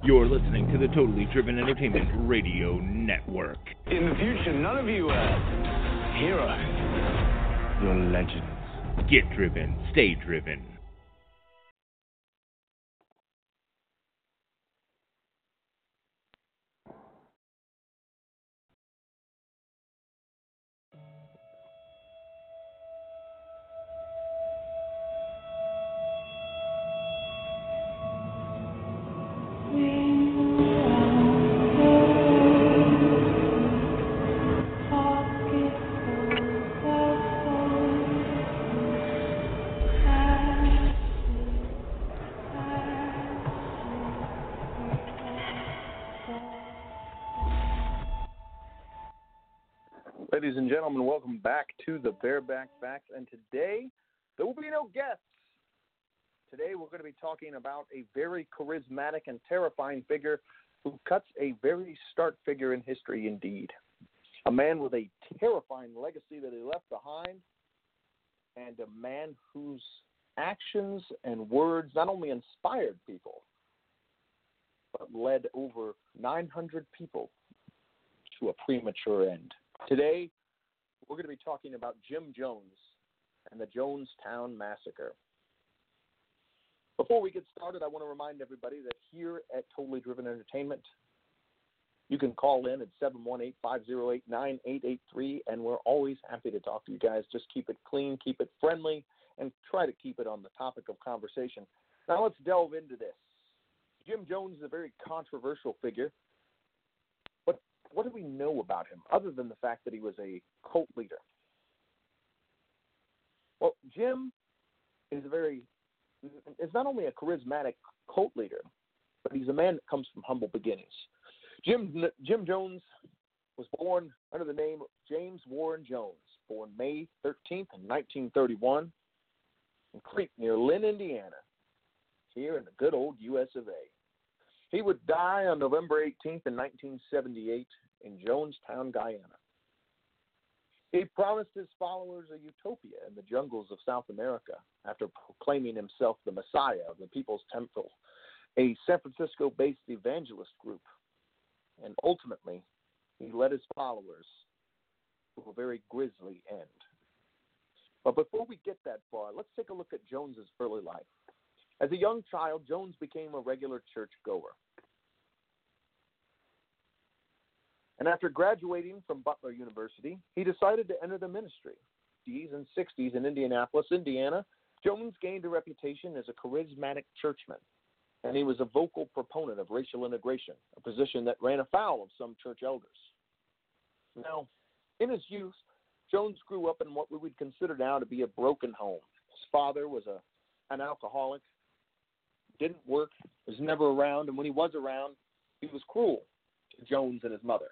You're listening to the Totally Driven Entertainment Radio Network. In the future, none of you are heroes. You're legends. Get driven. Stay driven. Ladies and gentlemen, welcome back to the Bareback Facts, and today there will be no guests. Today we're going to be talking about a very charismatic and terrifying figure who cuts a very stark figure in history indeed. A man with a terrifying legacy that he left behind, and a man whose actions and words not only inspired people, but led over 900 people to a premature end. Today, we're going to be talking about Jim Jones and the Jonestown Massacre. Before we get started, I want to remind everybody that here at Totally Driven Entertainment, you can call in at 718-508-9883, and we're always happy to talk to you guys. Just keep it clean, keep it friendly, and try to keep it on the topic of conversation. Now let's delve into this. Jim Jones is a very controversial figure. What do we know about him other than the fact that he was a cult leader? Well, Jim is not only a charismatic cult leader, but he's a man that comes from humble beginnings. Jim Jones was born under the name of James Warren Jones, born May 13th, 1931, in Crete near Lynn, Indiana, here in the good old U.S. of A. He would die on November 18th in 1978 in Jonestown, Guyana. He promised his followers a utopia in the jungles of South America after proclaiming himself the Messiah of the People's Temple, a San Francisco-based evangelist group. And ultimately, he led his followers to a very grisly end. But before we get that far, let's take a look at Jones's early life. As a young child, Jones became a regular churchgoer. And after graduating from Butler University, he decided to enter the ministry. In the 60s in Indianapolis, Indiana, Jones gained a reputation as a charismatic churchman, and he was a vocal proponent of racial integration, a position that ran afoul of some church elders. Now, in his youth, Jones grew up in what we would consider now to be a broken home. His father was an alcoholic, didn't work, was never around, and when he was around, he was cruel to Jones and his mother.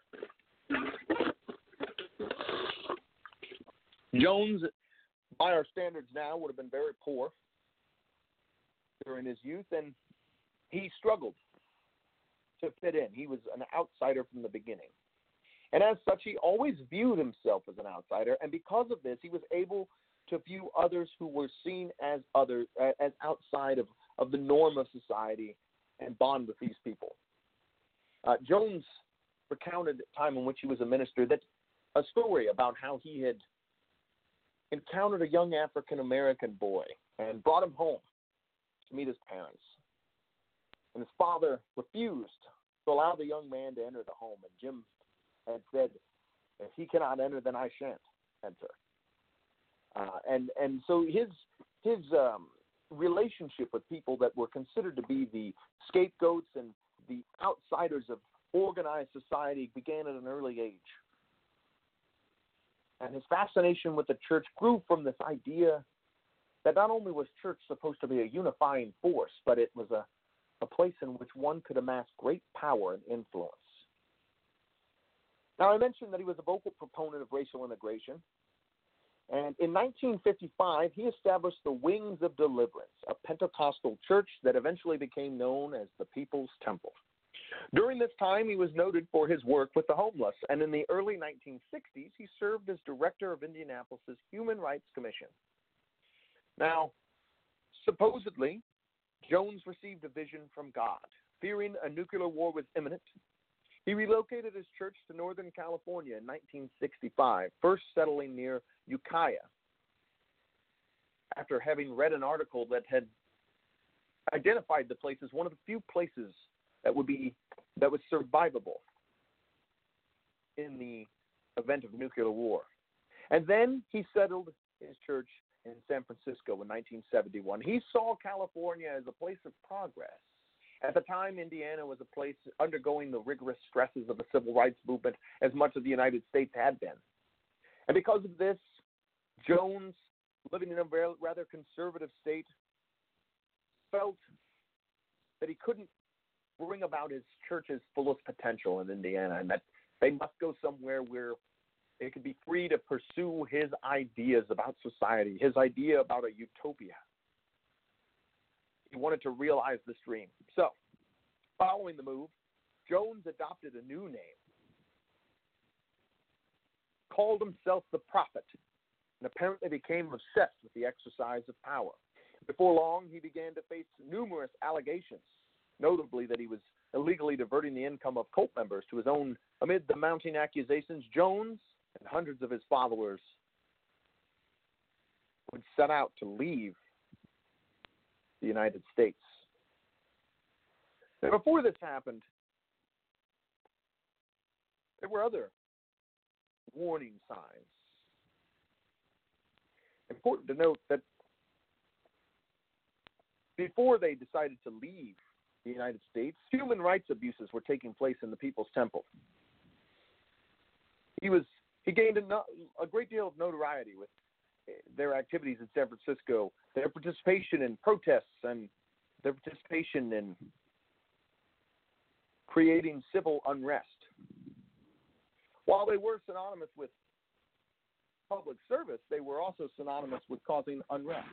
Jones, by our standards now, would have been very poor during his youth, and he struggled to fit in. He was an outsider from the beginning. And as such, he always viewed himself as an outsider, and because of this, he was able to view others who were seen as outside of the norm of society and bond with these people. Jones recounted a time in which he was a minister a story about how he had encountered a young African-American boy and brought him home to meet his parents. And his father refused to allow the young man to enter the home. And Jim had said, if he cannot enter, then I shan't enter. And so his relationship with people that were considered to be the scapegoats and the outsiders of organized society began at an early age. And his fascination with the church grew from this idea that not only was church supposed to be a unifying force, but it was a place in which one could amass great power and influence. Now, I mentioned that he was a vocal proponent of racial integration. And in 1955, he established the Wings of Deliverance, a Pentecostal church that eventually became known as the People's Temple. During this time, he was noted for his work with the homeless, and in the early 1960s, he served as director of Indianapolis' Human Rights Commission. Now, supposedly, Jones received a vision from God, fearing a nuclear war was imminent, he relocated his church to Northern California in 1965, first settling near Ukiah, after having read an article that had identified the place as one of the few places that was survivable in the event of nuclear war. And then he settled his church in San Francisco in 1971. He saw California as a place of progress. At the time, Indiana was a place undergoing the rigorous stresses of the civil rights movement as much of the United States had been. And because of this, Jones, living in a rather conservative state, felt that he couldn't bring about his church's fullest potential in Indiana, and that they must go somewhere where they could be free to pursue his ideas about society, his idea about a utopia. He wanted to realize this dream. So, following the move, Jones adopted a new name, called himself the Prophet, and apparently became obsessed with the exercise of power. Before long, he began to face numerous allegations, notably that he was illegally diverting the income of cult members to his own. Amid the mounting accusations, Jones and hundreds of his followers would set out to leave the United States. Now, before this happened, there were other warning signs. Important to note that before they decided to leave the United States, human rights abuses were taking place in the People's Temple. He gained a great deal of notoriety with their activities in San Francisco, their participation in protests, and their participation in creating civil unrest. While they were synonymous with public service, they were also synonymous with causing unrest.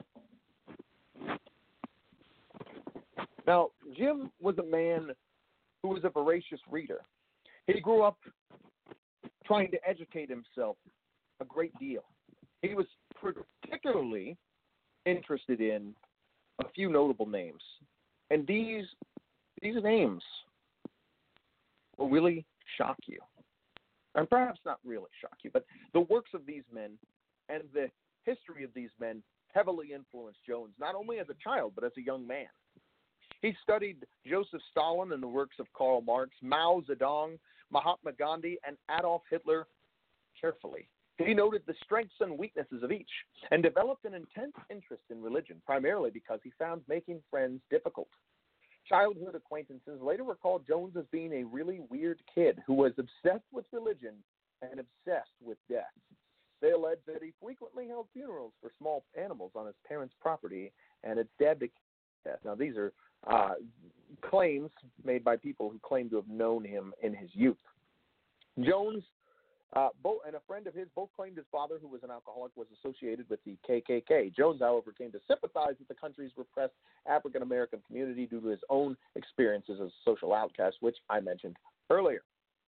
Now, Jim was a man who was a voracious reader. He grew up trying to educate himself a great deal. He was particularly interested in a few notable names. And these names will really shock you. And perhaps not really shock you, but the works of these men and the history of these men heavily influenced Jones, not only as a child, but as a young man. He studied Joseph Stalin and the works of Karl Marx, Mao Zedong, Mahatma Gandhi, and Adolf Hitler carefully. He noted the strengths and weaknesses of each and developed an intense interest in religion, primarily because he found making friends difficult. Childhood acquaintances later recalled Jones as being a really weird kid who was obsessed with religion and obsessed with death. They alleged that he frequently held funerals for small animals on his parents' property and a dead death. Now, these are claims made by people who claim to have known him in his youth. Jones and a friend of his both claimed his father, who was an alcoholic, was associated with the KKK. Jones, however, came to sympathize with the country's repressed African-American community due to his own experiences as a social outcast, which I mentioned earlier.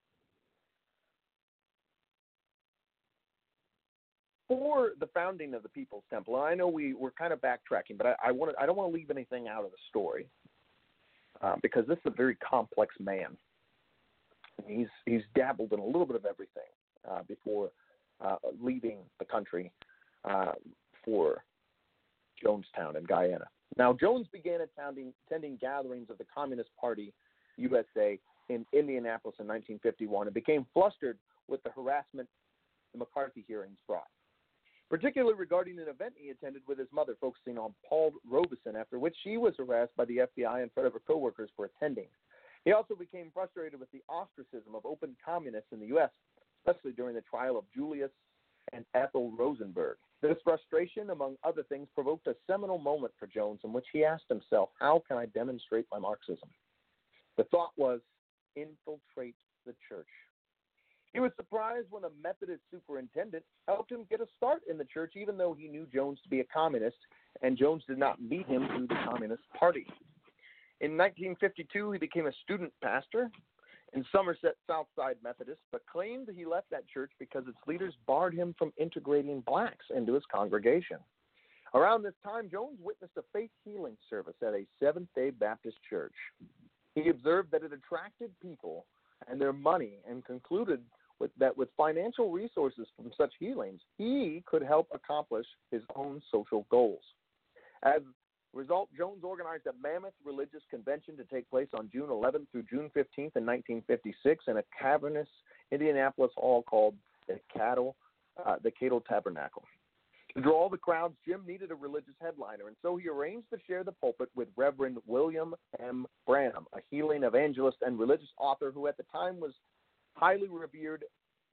For the founding of the People's Temple, and I know we're kind of backtracking, but I don't want to leave anything out of the story because this is a very complex man. He's dabbled in a little bit of everything before leaving the country for Jonestown in Guyana. Now, Jones began attending gatherings of the Communist Party USA in Indianapolis in 1951 and became flustered with the harassment the McCarthy hearings brought, particularly regarding an event he attended with his mother focusing on Paul Robeson, after which she was harassed by the FBI in front of her coworkers for attending. He also became frustrated with the ostracism of open communists in the U.S., especially during the trial of Julius and Ethel Rosenberg. This frustration, among other things, provoked a seminal moment for Jones in which he asked himself, how can I demonstrate my Marxism? The thought was, infiltrate the church. He was surprised when a Methodist superintendent helped him get a start in the church, even though he knew Jones to be a communist, and Jones did not meet him through the Communist Party. In 1952, he became a student pastor in Somerset Southside Methodist, but claimed he left that church because its leaders barred him from integrating blacks into his congregation. Around this time, Jones witnessed a faith healing service at a Seventh-day Baptist church. He observed that it attracted people and their money and concluded that with financial resources from such healings, he could help accomplish his own social goals. As a result, Jones organized a mammoth religious convention to take place on June 11th through June 15th in 1956 in a cavernous Indianapolis hall called the Cato Tabernacle. To draw the crowds, Jim needed a religious headliner, and so he arranged to share the pulpit with Reverend William M. Branham, a healing evangelist and religious author who at the time was highly revered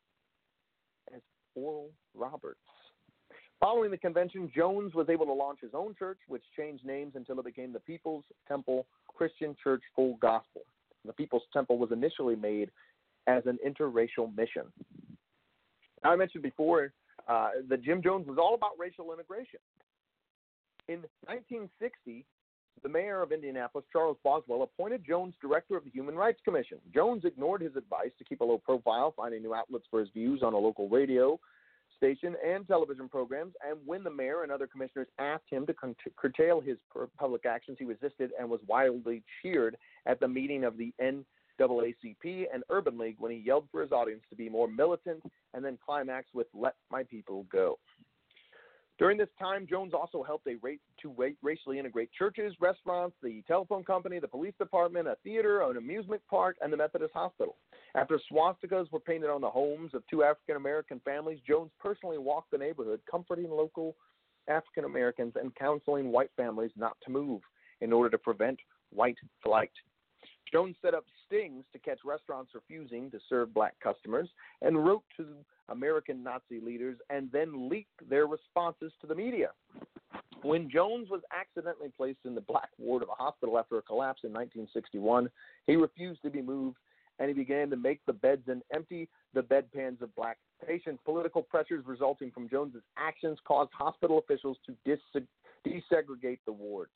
as Oral Roberts. Following the convention, Jones was able to launch his own church, which changed names until it became the People's Temple Christian Church Full Gospel. The People's Temple was initially made as an interracial mission. Now, I mentioned before that Jim Jones was all about racial integration. In 1960, the mayor of Indianapolis, Charles Boswell, appointed Jones director of the Human Rights Commission. Jones ignored his advice to keep a low profile, finding new outlets for his views on a local radio station and television programs, and when the mayor and other commissioners asked him to curtail his public actions, he resisted and was wildly cheered at the meeting of the NAACP and Urban League when he yelled for his audience to be more militant and then climaxed with "Let my people go." During this time, Jones also helped to racially integrate churches, restaurants, the telephone company, the police department, a theater, an amusement park, and the Methodist Hospital. After swastikas were painted on the homes of two African-American families, Jones personally walked the neighborhood, comforting local African-Americans and counseling white families not to move in order to prevent white flight. Jones set up stings to catch restaurants refusing to serve black customers and wrote to American Nazi leaders and then leaked their responses to the media. When Jones was accidentally placed in the black ward of a hospital after a collapse in 1961, he refused to be moved, and he began to make the beds and empty the bedpans of black patients. Political pressures resulting from Jones's actions caused hospital officials to desegregate the wards.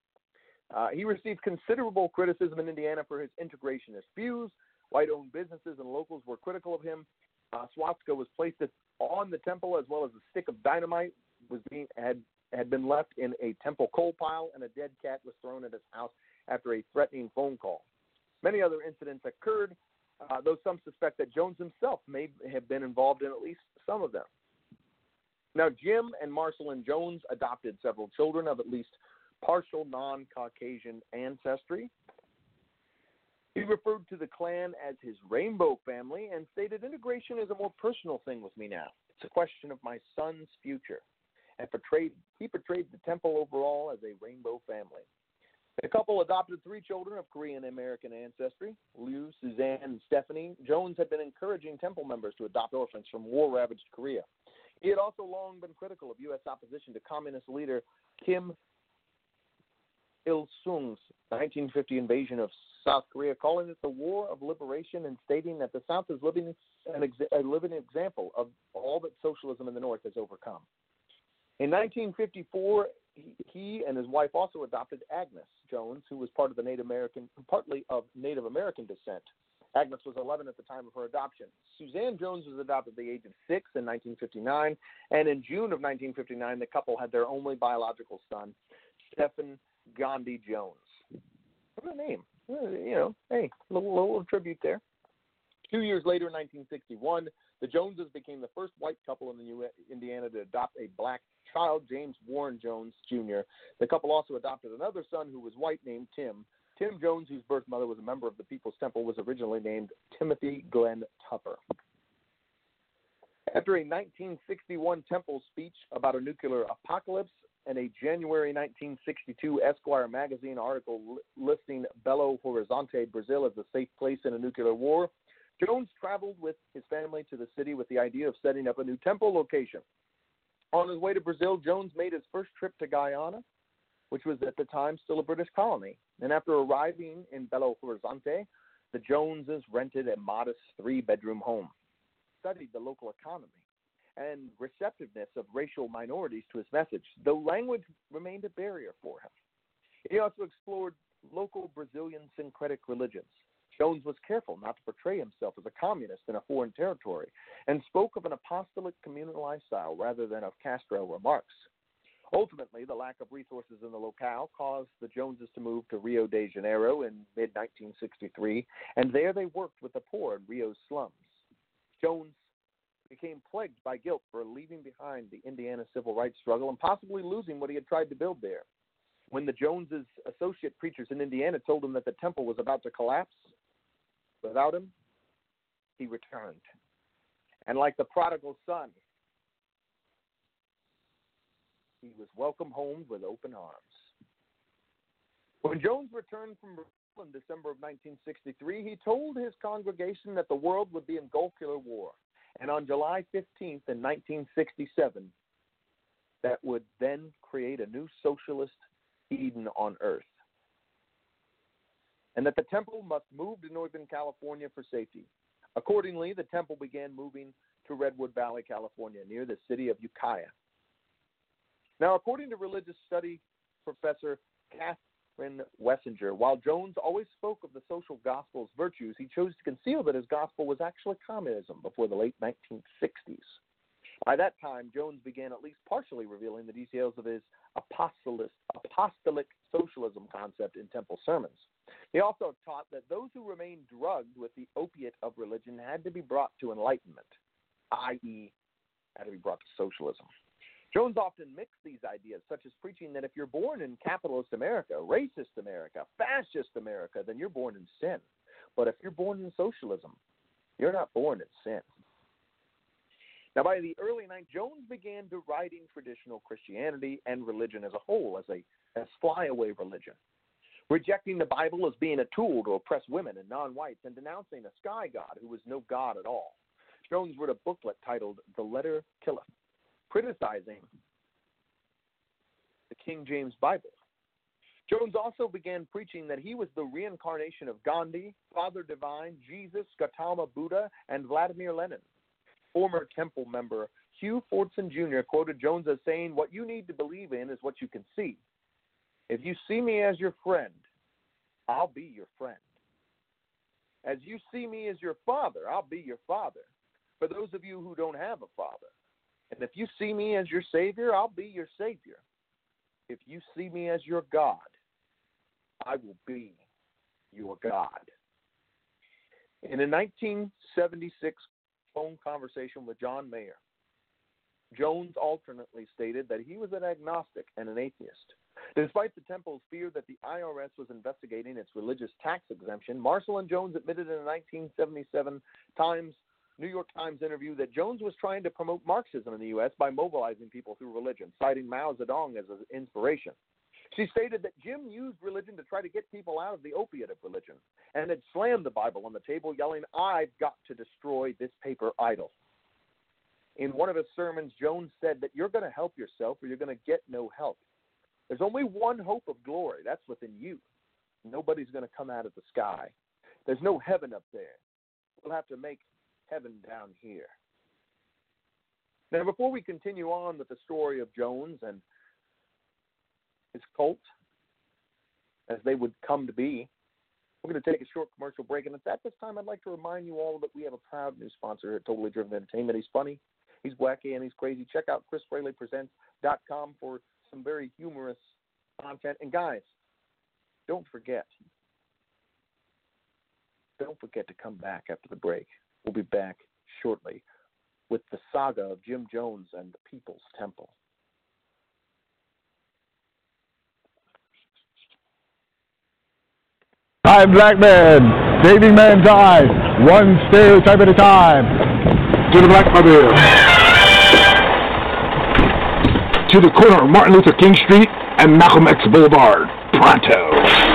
He received considerable criticism in Indiana for his integrationist views. White-owned businesses and locals were critical of him. Swastika was placed on the temple, as well as a stick of dynamite had been left in a temple coal pile, and a dead cat was thrown at his house after a threatening phone call. Many other incidents occurred, though some suspect that Jones himself may have been involved in at least some of them. Now, Jim and Marcelyn Jones adopted several children of at least partial non-Caucasian ancestry. He referred to the Klan as his rainbow family and stated, "Integration is a more personal thing with me now. It's a question of my son's future." And he portrayed the temple overall as a rainbow family. The couple adopted 3 children of Korean-American ancestry, Liu, Suzanne, and Stephanie. Jones had been encouraging temple members to adopt orphans from war-ravaged Korea. He had also long been critical of U.S. opposition to communist leader Kim Il-sung's 1950 invasion of South Korea, calling it the War of Liberation and stating that the South is a living example of all that socialism in the North has overcome. In 1954, he and his wife also adopted Agnes Jones, who was partly of Native American descent. Agnes was 11 at the time of her adoption. Suzanne Jones was adopted at the age of 6 in 1959, and in June of 1959, the couple had their only biological son, Stephen Gandhi Jones. What a name. Hey, a little tribute there. 2 years later, in 1961, the Joneses became the first white couple in Indiana to adopt a black child, James Warren Jones, Jr. The couple also adopted another son who was white named Tim. Tim Jones, whose birth mother was a member of the People's Temple, was originally named Timothy Glenn Tupper. After a 1961 Temple speech about a nuclear apocalypse and a January 1962 Esquire magazine article listing Belo Horizonte, Brazil, as a safe place in a nuclear war, Jones traveled with his family to the city with the idea of setting up a new temple location. On his way to Brazil, Jones made his first trip to Guyana, which was at the time still a British colony. And after arriving in Belo Horizonte, the Joneses rented a modest 3-bedroom home, studied the local economy and receptiveness of racial minorities to his message, though language remained a barrier for him. He also explored local Brazilian syncretic religions. Jones was careful not to portray himself as a communist in a foreign territory and spoke of an apostolic communal lifestyle rather than of Castro remarks. Ultimately, the lack of resources in the locale caused the Joneses to move to Rio de Janeiro in mid-1963, and there they worked with the poor in Rio's slums. Jones became plagued by guilt for leaving behind the Indiana civil rights struggle and possibly losing what he had tried to build there. When the Joneses' associate preachers in Indiana told him that the temple was about to collapse, without him, he returned. And like the prodigal son, he was welcomed home with open arms. When Jones returned from Brazil in December of 1963, he told his congregation that the world would be in Gulf-Killer War. And on July 15th in 1967, that would then create a new socialist Eden on earth. And that the temple must move to Northern California for safety. Accordingly, the temple began moving to Redwood Valley, California, near the city of Ukiah. Now, according to religious study professor Catherine Wessinger, while Jones always spoke of the social gospel's virtues, he chose to conceal that his gospel was actually communism before the late 1960s. By that time, Jones began at least partially revealing the details of his apostolic socialism concept in temple sermons. He also taught that those who remained drugged with the opiate of religion had to be brought to enlightenment, i.e., had to be brought to socialism. Jones often mixed these ideas, such as preaching that if you're born in capitalist America, racist America, fascist America, then you're born in sin. But if you're born in socialism, you're not born in sin. Now, by the early 90s, Jones began deriding traditional Christianity and religion as a whole, as flyaway religion, rejecting the Bible as being a tool to oppress women and non-whites, and denouncing a sky god who was no god at all. Jones wrote a booklet titled The Letter Killeth, criticizing the King James Bible. Jones also began preaching that he was the reincarnation of Gandhi, Father Divine, Jesus, Gautama Buddha, and Vladimir Lenin. Former temple member Hugh Fordson Jr. quoted Jones as saying, "What you need to believe in is what you can see. If you see me as your friend, I'll be your friend. As you see me as your father, I'll be your father. For those of you who don't have a father. And if you see me as your Savior, I'll be your Savior. If you see me as your God, I will be your God." In a 1976 phone conversation with John Mayer, Jones alternately stated that he was an agnostic and an atheist. Despite the temple's fear that the IRS was investigating its religious tax exemption, Marshall and Jones admitted in a 1977 New York Times interview that Jones was trying to promote Marxism in the U.S. by mobilizing people through religion, citing Mao Zedong as an inspiration. She stated that Jim used religion to try to get people out of the opiate of religion and had slammed the Bible on the table, yelling, "I've got to destroy this paper idol." In one of his sermons, Jones said that you're going to help yourself or you're going to get no help. There's only one hope of glory. That's within you. Nobody's going to come out of the sky. There's no heaven up there. We'll have to make heaven down here. Now, before we continue on with the story of Jones and his cult, as they would come to be, we're going to take a short commercial break. And at this time, I'd like to remind you all that we have a proud new sponsor here at Totally Driven Entertainment. He's funny, he's wacky, and he's crazy. Check out ChrisFraleyPresents.com for some very humorous content. And guys, don't forget to come back after the break. We'll be back shortly with the saga of Jim Jones and the People's Temple. I'm Black Man, saving mankind, one stereotype at a time. To the Black Mobile. To the corner of Martin Luther King Street and Malcolm X Boulevard. Pronto.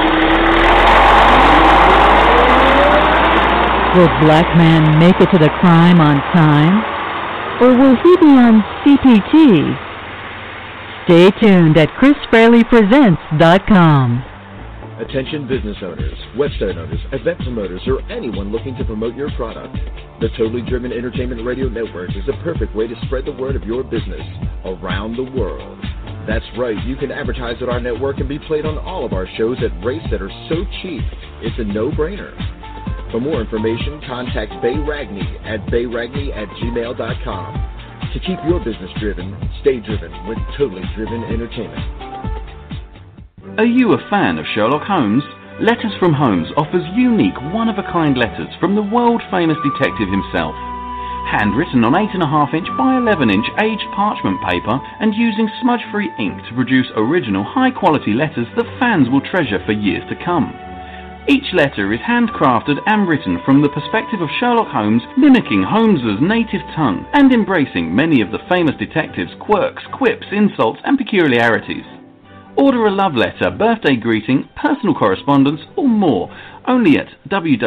Will Black Man make it to the crime on time? Or will he be on CPT? Stay tuned at ChrisFraleyPresents.com. Attention business owners, website owners, event promoters, or anyone looking to promote your product. The Totally Driven Entertainment Radio Network is the perfect way to spread the word of your business around the world. That's right, you can advertise at our network and be played on all of our shows at rates that are so cheap, it's a no-brainer. For more information, contact Bay Ragney at bayragney@gmail.com. To keep your business driven, stay driven with Totally Driven Entertainment. Are you a fan of Sherlock Holmes? Letters from Holmes offers unique, one-of-a-kind letters from the world-famous detective himself. Handwritten on 8.5-inch by 11-inch aged parchment paper and using smudge-free ink to produce original, high-quality letters that fans will treasure for years to come. Each letter is handcrafted and written from the perspective of Sherlock Holmes, mimicking Holmes's native tongue and embracing many of the famous detective's quirks, quips, insults, and peculiarities. Order a love letter, birthday greeting, personal correspondence, or more only at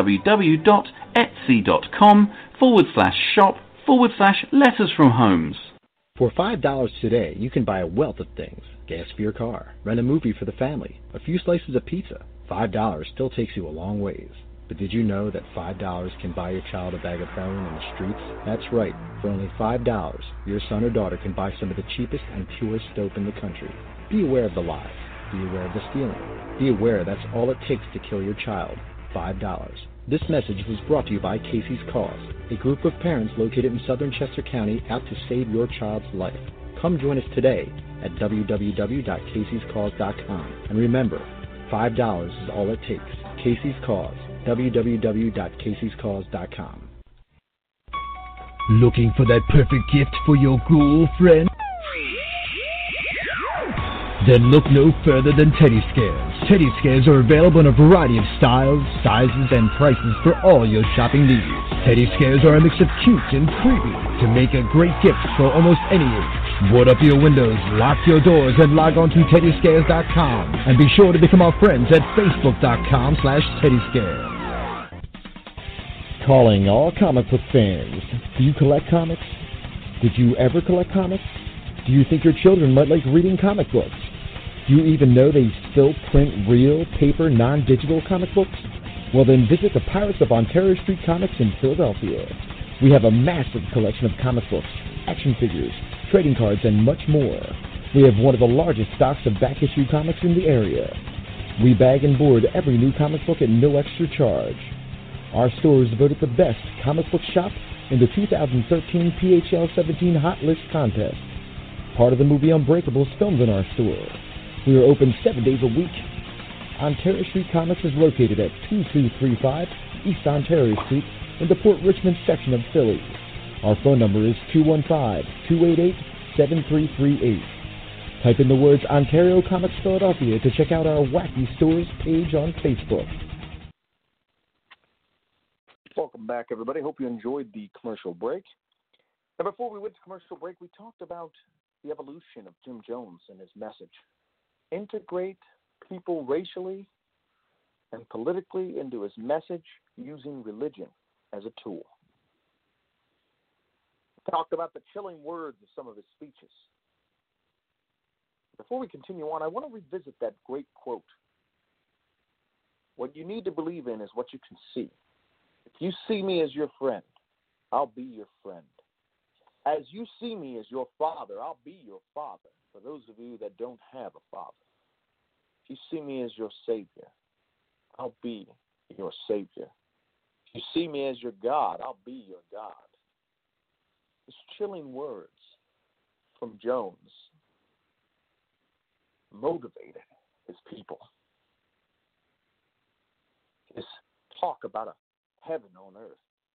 www.etsy.com/shop/letters from Holmes. For $5 today, you can buy a wealth of things. Gas for your car, rent a movie for the family, a few slices of pizza. $5 still takes you a long ways. But did you know that $5 can buy your child a bag of heroin in the streets? That's right. For only $5, your son or daughter can buy some of the cheapest and purest dope in the country. Be aware of the lies. Be aware of the stealing. Be aware that's all it takes to kill your child. $5. This message was brought to you by Casey's Cause, a group of parents located in southern Chester County out to save your child's life. Come join us today at www.caseyscause.com. And remember, $5 is all it takes. Casey's Cause, www.caseyscause.com. Looking for that perfect gift for your girlfriend? Then look no further than Teddy Scares. Teddy Scares are available in a variety of styles, sizes, and prices for all your shopping needs. Teddy Scares are a mix of cute and creepy to make a great gift for almost any age. Board up your windows, lock your doors, and log on to TeddyScares.com. And be sure to become our friends at Facebook.com/TeddyScares. Calling all comic book fans. Do you collect comics? Did you ever collect comics? Do you think your children might like reading comic books? Do you even know they still print real, paper, non-digital comic books? Well, then visit the Pirates of Ontario Street Comics in Philadelphia. We have a massive collection of comic books, action figures, trading cards, and much more. We have one of the largest stocks of back-issue comics in the area. We bag and board every new comic book at no extra charge. Our store is voted the best comic book shop in the 2013 PHL 17 Hot List contest. Part of the movie Unbreakable is filmed in our store. We are open 7 days a week. Ontario Street Comics is located at 2235 East Ontario Street in the Port Richmond section of Philly. Our phone number is 215-288-7338. Type in the words Ontario Comics Philadelphia to check out our Wacky Stores page on Facebook. Welcome back, everybody. Hope you enjoyed the commercial break. Now, before we went to commercial break, we talked about the evolution of Jim Jones and his message. Integrate people racially and politically into his message using religion as a tool. We talked about the chilling words of some of his speeches. Before we continue on, I want to revisit that great quote. What you need to believe in is what you can see. If you see me as your friend, I'll be your friend. As you see me as your father, I'll be your father, for those of you that don't have a father. If you see me as your Savior, I'll be your Savior. If you see me as your God, I'll be your God. These chilling words from Jones motivated his people. His talk about a heaven on earth.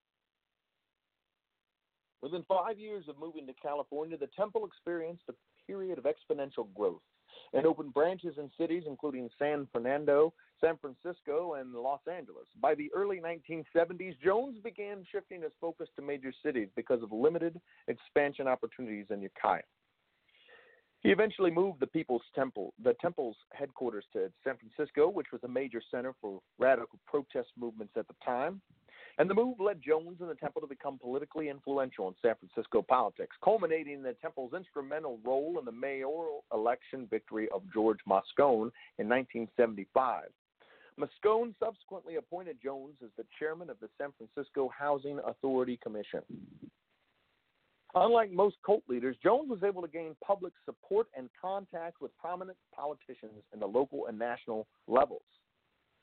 Within 5 years of moving to California, the temple experienced a period of exponential growth and opened branches in cities including San Fernando, San Francisco, and Los Angeles. By the early 1970s, Jones began shifting his focus to major cities because of limited expansion opportunities in Ukiah. He eventually moved the temple's headquarters to San Francisco, which was a major center for radical protest movements at the time. And the move led Jones and the temple to become politically influential in San Francisco politics, culminating in the temple's instrumental role in the mayoral election victory of George Moscone in 1975. Moscone subsequently appointed Jones as the chairman of the San Francisco Housing Authority Commission. Unlike most cult leaders, Jones was able to gain public support and contact with prominent politicians in the local and national levels.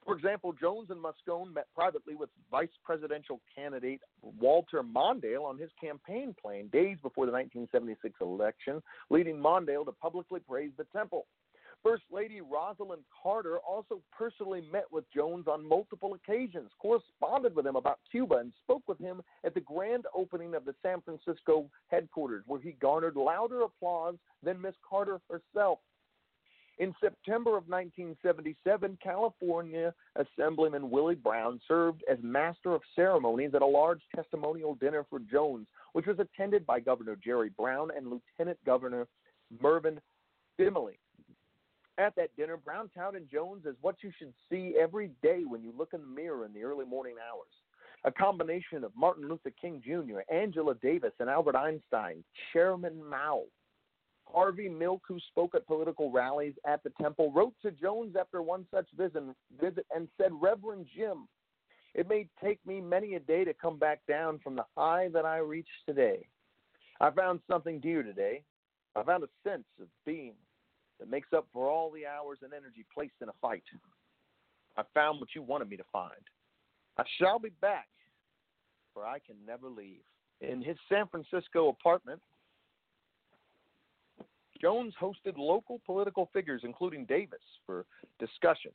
For example, Jones and Moscone met privately with vice presidential candidate Walter Mondale on his campaign plane days before the 1976 election, leading Mondale to publicly praise the temple. First Lady Rosalind Carter also personally met with Jones on multiple occasions, corresponded with him about Cuba, and spoke with him at the grand opening of the San Francisco headquarters, where he garnered louder applause than Miss Carter herself. In September of 1977, California Assemblyman Willie Brown served as master of ceremonies at a large testimonial dinner for Jones, which was attended by Governor Jerry Brown and Lieutenant Governor Mervyn Findley. At that dinner, Brown touted Jones as what you should see every day when you look in the mirror in the early morning hours. A combination of Martin Luther King Jr., Angela Davis, and Albert Einstein, Chairman Mao. Harvey Milk, who spoke at political rallies at the temple, wrote to Jones after one such visit and said, "Reverend Jim, it may take me many a day to come back down from the high that I reached today. I found something dear today. I found a sense of being that makes up for all the hours and energy placed in a fight. I found what you wanted me to find. I shall be back, for I can never leave." In his San Francisco apartment, Jones hosted local political figures, including Davis, for discussions.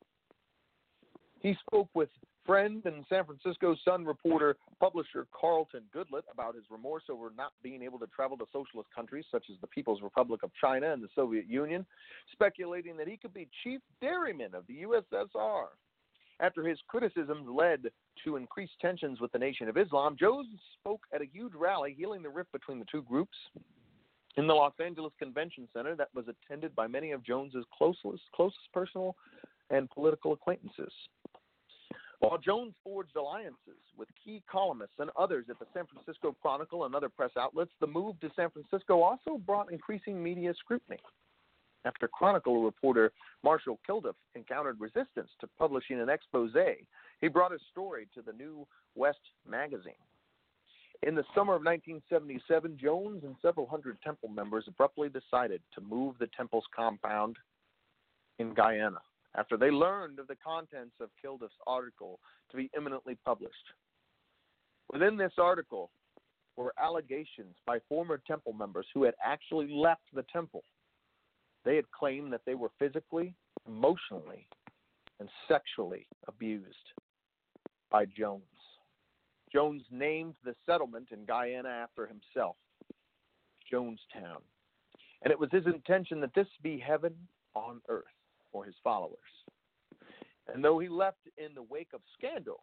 He spoke with friend and San Francisco Sun reporter, publisher Carlton Goodlett about his remorse over not being able to travel to socialist countries such as the People's Republic of China and the Soviet Union, speculating that he could be chief dairyman of the USSR. After his criticisms led to increased tensions with the Nation of Islam, Jones spoke at a huge rally healing the rift between the two groups in the Los Angeles Convention Center that was attended by many of Jones's closest personal and political acquaintances. While Jones forged alliances with key columnists and others at the San Francisco Chronicle and other press outlets, the move to San Francisco also brought increasing media scrutiny. After Chronicle reporter Marshall Kilduff encountered resistance to publishing an expose, he brought his story to the New West magazine. In the summer of 1977, Jones and several hundred temple members abruptly decided to move the temple's compound in Guyana after they learned of the contents of Kilduff's article to be imminently published. Within this article were allegations by former temple members who had actually left the temple. They had claimed that they were physically, emotionally, and sexually abused by Jones. Jones named the settlement in Guyana after himself, Jonestown. And it was his intention that this be heaven on earth for his followers. And though he left in the wake of scandal,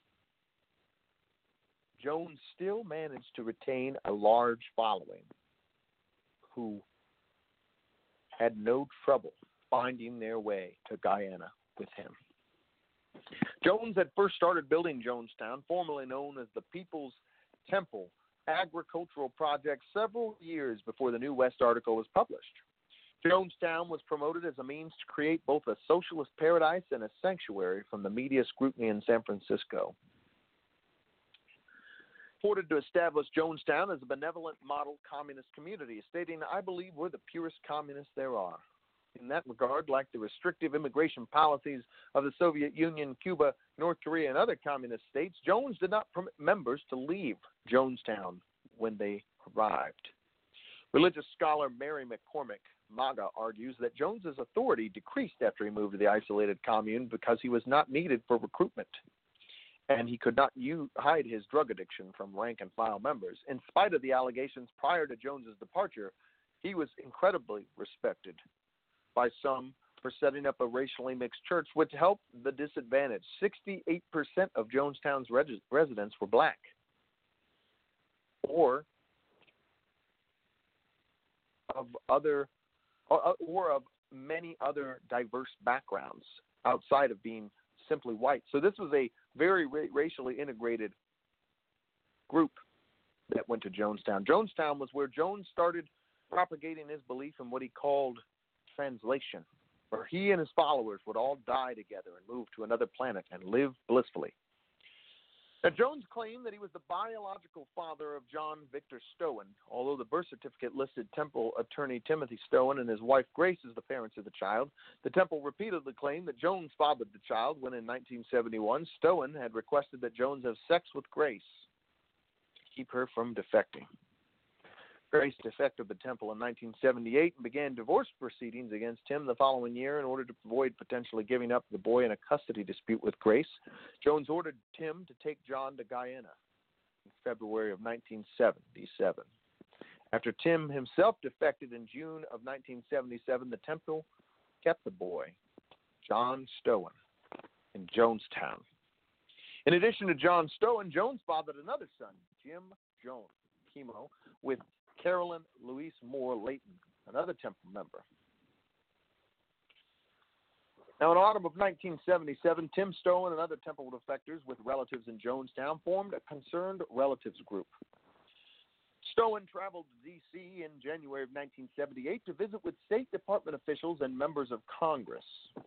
Jones still managed to retain a large following who had no trouble finding their way to Guyana with him. Jones had first started building Jonestown, formerly known as the People's Temple Agricultural Project, several years before the New West article was published. Jonestown was promoted as a means to create both a socialist paradise and a sanctuary from the media scrutiny in San Francisco. Purported to establish Jonestown as a benevolent model communist community, stating, "I believe we're the purest communists there are." In that regard, like the restrictive immigration policies of the Soviet Union, Cuba, North Korea, and other communist states, Jones did not permit members to leave Jonestown when they arrived. Religious scholar Mary McCormick, MAGA, argues that Jones's authority decreased after he moved to the isolated commune because he was not needed for recruitment, and he could not hide his drug addiction from rank-and-file members. In spite of the allegations prior to Jones's departure, he was incredibly respected by some for setting up a racially mixed church, which helped the disadvantaged. 68% of Jonestown's residents were black, or of many other diverse backgrounds outside of being simply white. So this was a very racially integrated group that went to Jonestown. Jonestown was where Jones started propagating his belief in what he called translation, where he and his followers would all die together and move to another planet and live blissfully. Now, Jones claimed that he was the biological father of John Victor Stowen, although the birth certificate listed Temple attorney Timothy Stowen and his wife Grace as the parents of the child. The Temple repeatedly claimed that Jones fathered the child when, in 1971, Stowen had requested that Jones have sex with Grace to keep her from defecting. Grace defected the Temple in 1978 and began divorce proceedings against him the following year in order to avoid potentially giving up the boy in a custody dispute with Grace. Jones ordered Tim to take John to Guyana in February of 1977. After Tim himself defected in June of 1977, the Temple kept the boy, John Stowen, in Jonestown. In addition to John Stowen, Jones fathered another son, Jim Jones, chemo, with Carolyn Louise Moore Layton, another Temple member. Now, in autumn of 1977, Tim Stowen and other Temple defectors with relatives in Jonestown formed a concerned relatives group. Stowen traveled to D.C. in January of 1978 to visit with State Department officials and members of Congress.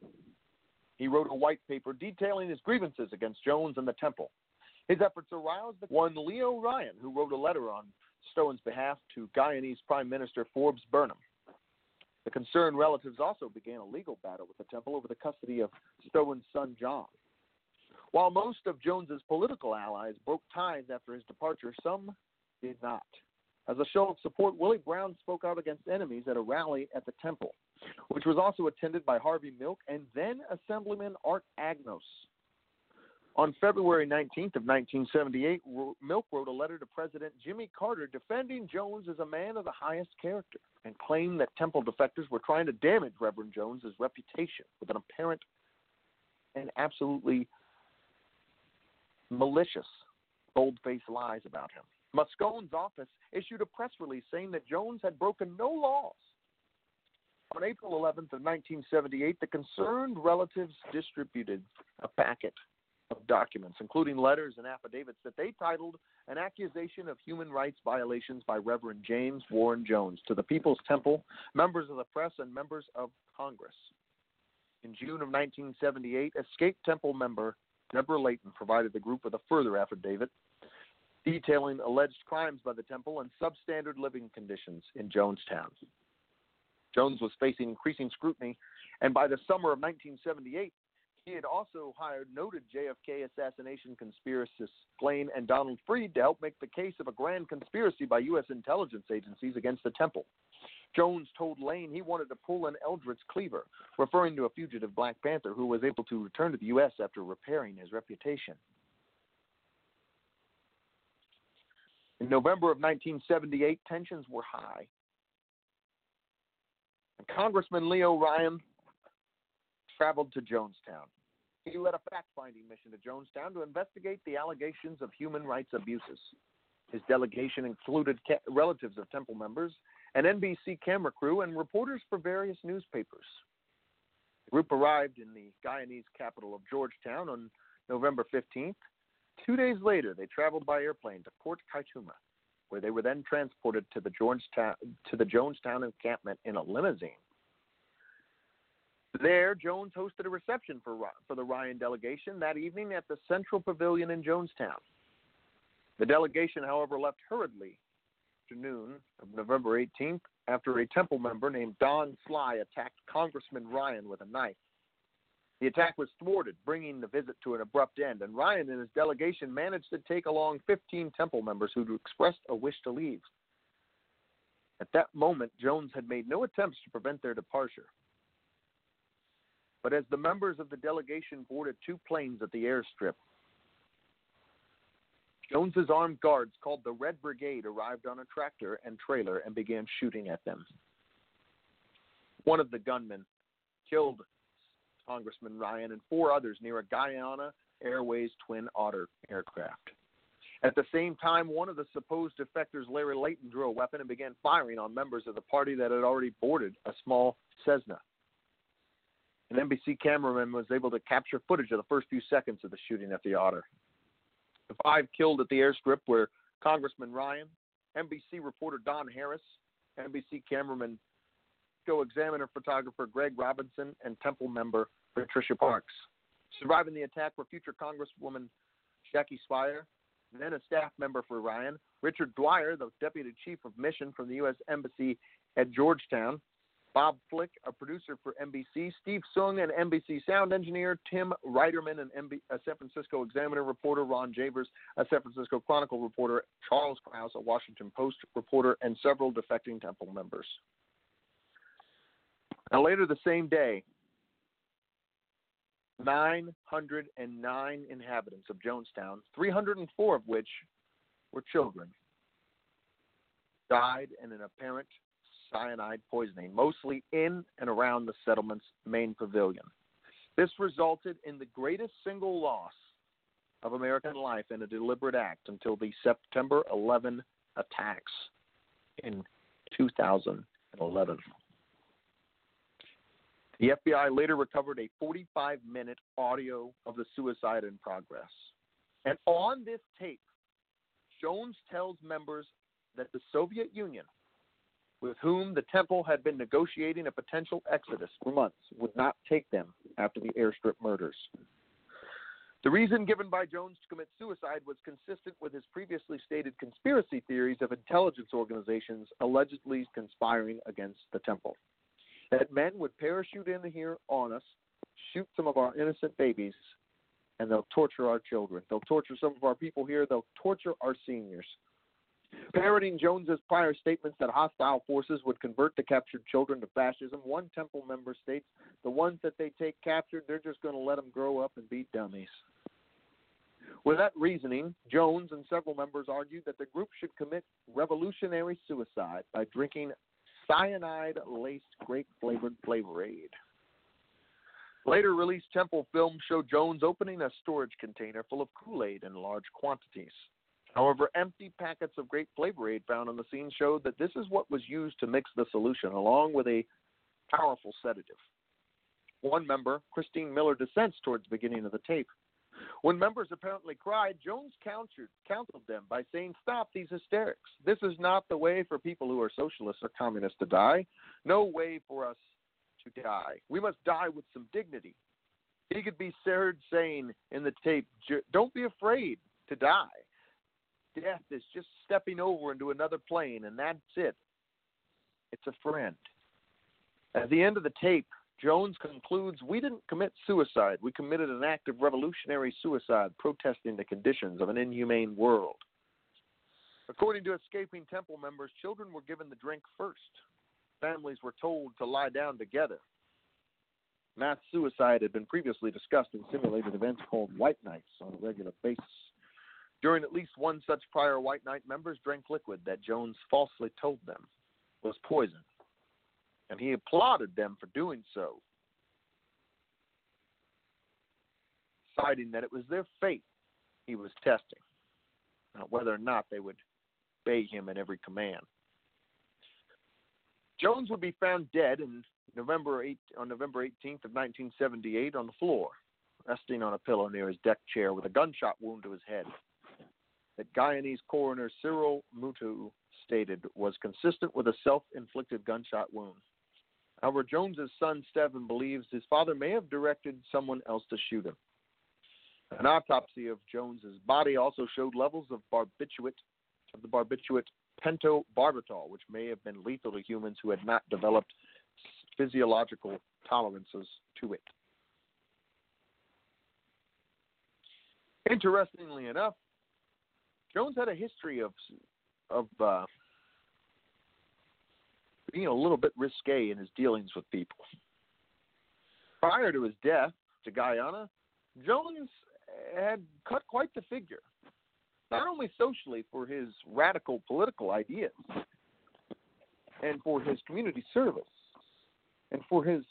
He wrote a white paper detailing his grievances against Jones and the Temple. His efforts aroused one Leo Ryan, who wrote a letter on Stowen's behalf to Guyanese Prime Minister Forbes Burnham. The concerned relatives also began a legal battle with the Temple over the custody of Stowen's son John. While most of Jones's political allies broke ties after his departure, some did not. As a show of support, Willie Brown spoke out against enemies at a rally at the Temple, which was also attended by Harvey Milk and then Assemblyman Art Agnos. On February 19th of 1978, Milk wrote a letter to President Jimmy Carter defending Jones as a man of the highest character and claimed that Temple defectors were trying to damage Reverend Jones's reputation with an apparent and absolutely malicious, bold-faced lies about him. Moscone's office issued a press release saying that Jones had broken no laws. On April 11th of 1978, the concerned relatives distributed a packet of documents, including letters and affidavits that they titled An Accusation of Human Rights Violations by Reverend James Warren Jones to the People's Temple, members of the press, and members of Congress. In June of 1978, escaped Temple member Deborah Layton provided the group with a further affidavit detailing alleged crimes by the Temple and substandard living conditions in Jonestown. Jones was facing increasing scrutiny, and by the summer of 1978, he had also hired noted JFK assassination conspiracists Blaine and Donald Freed to help make the case of a grand conspiracy by U.S. intelligence agencies against the Temple. Jones told Lane he wanted to pull an Eldridge Cleaver, referring to a fugitive Black Panther who was able to return to the U.S. after repairing his reputation. In November of 1978, tensions were high. And Congressman Leo Ryan traveled to Jonestown. He led a fact-finding mission to Jonestown to investigate the allegations of human rights abuses. His delegation included relatives of Temple members, an NBC camera crew, and reporters for various newspapers. The group arrived in the Guyanese capital of Georgetown on November 15th. 2 days later, they traveled by airplane to Port Kaituma, where they were then transported to the Jonestown encampment in a limousine. There, Jones hosted a reception for the Ryan delegation that evening at the Central Pavilion in Jonestown. The delegation, however, left hurriedly afternoon of November 18th after a Temple member named Don Sly attacked Congressman Ryan with a knife. The attack was thwarted, bringing the visit to an abrupt end, and Ryan and his delegation managed to take along 15 Temple members who expressed a wish to leave. At that moment, Jones had made no attempts to prevent their departure. But as the members of the delegation boarded two planes at the airstrip, Jones's armed guards called the Red Brigade arrived on a tractor and trailer and began shooting at them. One of the gunmen killed Congressman Ryan and four others near a Guyana Airways Twin Otter aircraft. At the same time, one of the supposed defectors, Larry Layton, drew a weapon and began firing on members of the party that had already boarded a small Cessna. An NBC cameraman was able to capture footage of the first few seconds of the shooting at the Otter. The five killed at the airstrip were Congressman Ryan, NBC reporter Don Harris, NBC cameraman, Go Examiner photographer Greg Robinson, and Temple member Patricia Parks. Surviving the attack were future Congresswoman Jackie Swire, then a staff member for Ryan, Richard Dwyer, the deputy chief of mission from the U.S. Embassy at Georgetown, Bob Flick, a producer for NBC, Steve Sung, an NBC sound engineer, Tim Reiterman, a San Francisco Examiner reporter, Ron Javers, a San Francisco Chronicle reporter, Charles Krause, a Washington Post reporter, and several defecting Temple members. Now, later the same day, 909 inhabitants of Jonestown, 304 of which were children, died in an apparent cyanide poisoning, mostly in and around the settlement's main pavilion. This resulted in the greatest single loss of American life in a deliberate act until the September 11 attacks in 2011. The FBI later recovered a 45-minute audio of the suicide in progress. And on this tape, Jones tells members that the Soviet Union, with whom the Temple had been negotiating a potential exodus for months, would not take them after the airstrip murders. The reason given by Jones to commit suicide was consistent with his previously stated conspiracy theories of intelligence organizations allegedly conspiring against the Temple. That men would parachute in here on us, shoot some of our innocent babies, and they'll torture our children. They'll torture some of our people here. They'll torture our seniors. Parroting Jones's prior statements that hostile forces would convert the captured children to fascism, one Temple member states, the ones that they take captured, they're just going to let them grow up and be dummies. With that reasoning, Jones and several members argued that the group should commit revolutionary suicide by drinking cyanide-laced grape-flavored Flavor Aid. Later released Temple film showed Jones opening a storage container full of Kool-Aid in large quantities. However, empty packets of grape Flavor Aid found on the scene showed that this is what was used to mix the solution, along with a powerful sedative. One member, Christine Miller, dissents towards the beginning of the tape. When members apparently cried, Jones counseled them by saying, "Stop these hysterics. This is not the way for people who are socialists or communists to die. No way for us to die. We must die with some dignity." He could be heard saying in the tape, "Don't be afraid to die. Death is just stepping over into another plane, and that's it. It's a friend." At the end of the tape, Jones concludes, "We didn't commit suicide. We committed an act of revolutionary suicide, protesting the conditions of an inhumane world." According to escaping Temple members, children were given the drink first. Families were told to lie down together. Mass suicide had been previously discussed in simulated events called White Nights on a regular basis. During at least one such prior White Night, members drank liquid that Jones falsely told them was poison, and he applauded them for doing so, citing that it was their fate he was testing, not whether or not they would obey him in every command. Jones would be found dead on November 18th of 1978 on the floor, resting on a pillow near his deck chair with a gunshot wound to his head that Guyanese coroner Cyril Mutu stated was consistent with a self-inflicted gunshot wound. However, Jones's son, Stephen, believes his father may have directed someone else to shoot him. An autopsy of Jones's body also showed levels of the barbiturate pentobarbital, which may have been lethal to humans who had not developed physiological tolerances to it. Interestingly enough, Jones had a history of being a little bit risque in his dealings with people. Prior to his death to Guyana, Jones had cut quite the figure, not only socially for his radical political ideas and for his community service and for his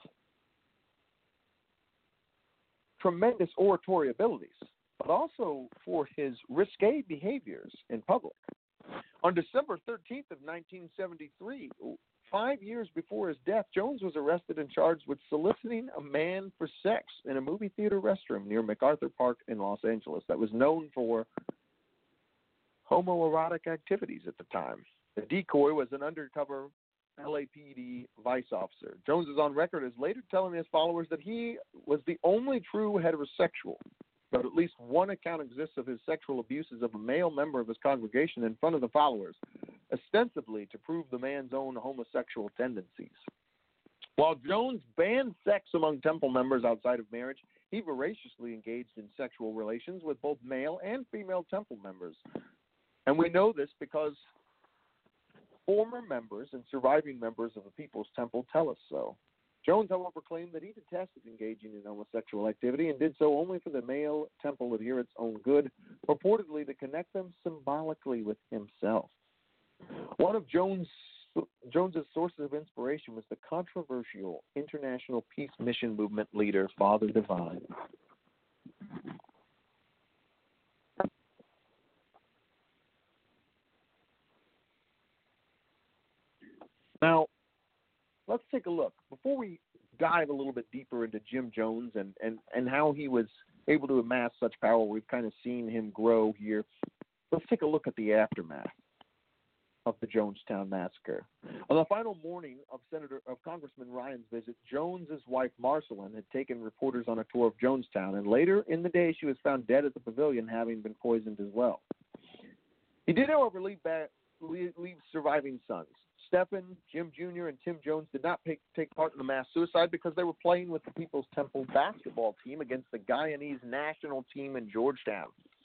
tremendous oratory abilities, but also for his risque behaviors in public. On December 13th of 1973, 5 years before his death, Jones was arrested and charged with soliciting a man for sex in a movie theater restroom near MacArthur Park in Los Angeles that was known for homoerotic activities at the time. The decoy was an undercover LAPD vice officer. Jones is on record as later telling his followers that he was the only true heterosexual but at least one account exists of his sexual abuses of a male member of his congregation in front of the followers, ostensibly to prove the man's own homosexual tendencies. While Jones banned sex among temple members outside of marriage, he voraciously engaged in sexual relations with both male and female temple members. And we know this because former members and surviving members of the People's Temple tell us so. Jones, however, claimed that he detested engaging in homosexual activity and did so only for the male temple adherents' own good, purportedly to connect them symbolically with himself. One of Jones's sources of inspiration was the controversial International Peace Mission Movement leader, Father Divine. Now, let's take a look. Before we dive a little bit deeper into Jim Jones and how he was able to amass such power, we've kind of seen him grow here. Let's take a look at the aftermath of the Jonestown Massacre. On the final morning of Congressman Ryan's visit, Jones's wife Marceline had taken reporters on a tour of Jonestown, and later in the day she was found dead at the pavilion, having been poisoned as well. He did, however, leave surviving sons. Stephen, Jim Jr., and Tim Jones did not take part in the mass suicide because they were playing with the People's Temple basketball team against the Guyanese national team in Georgetown.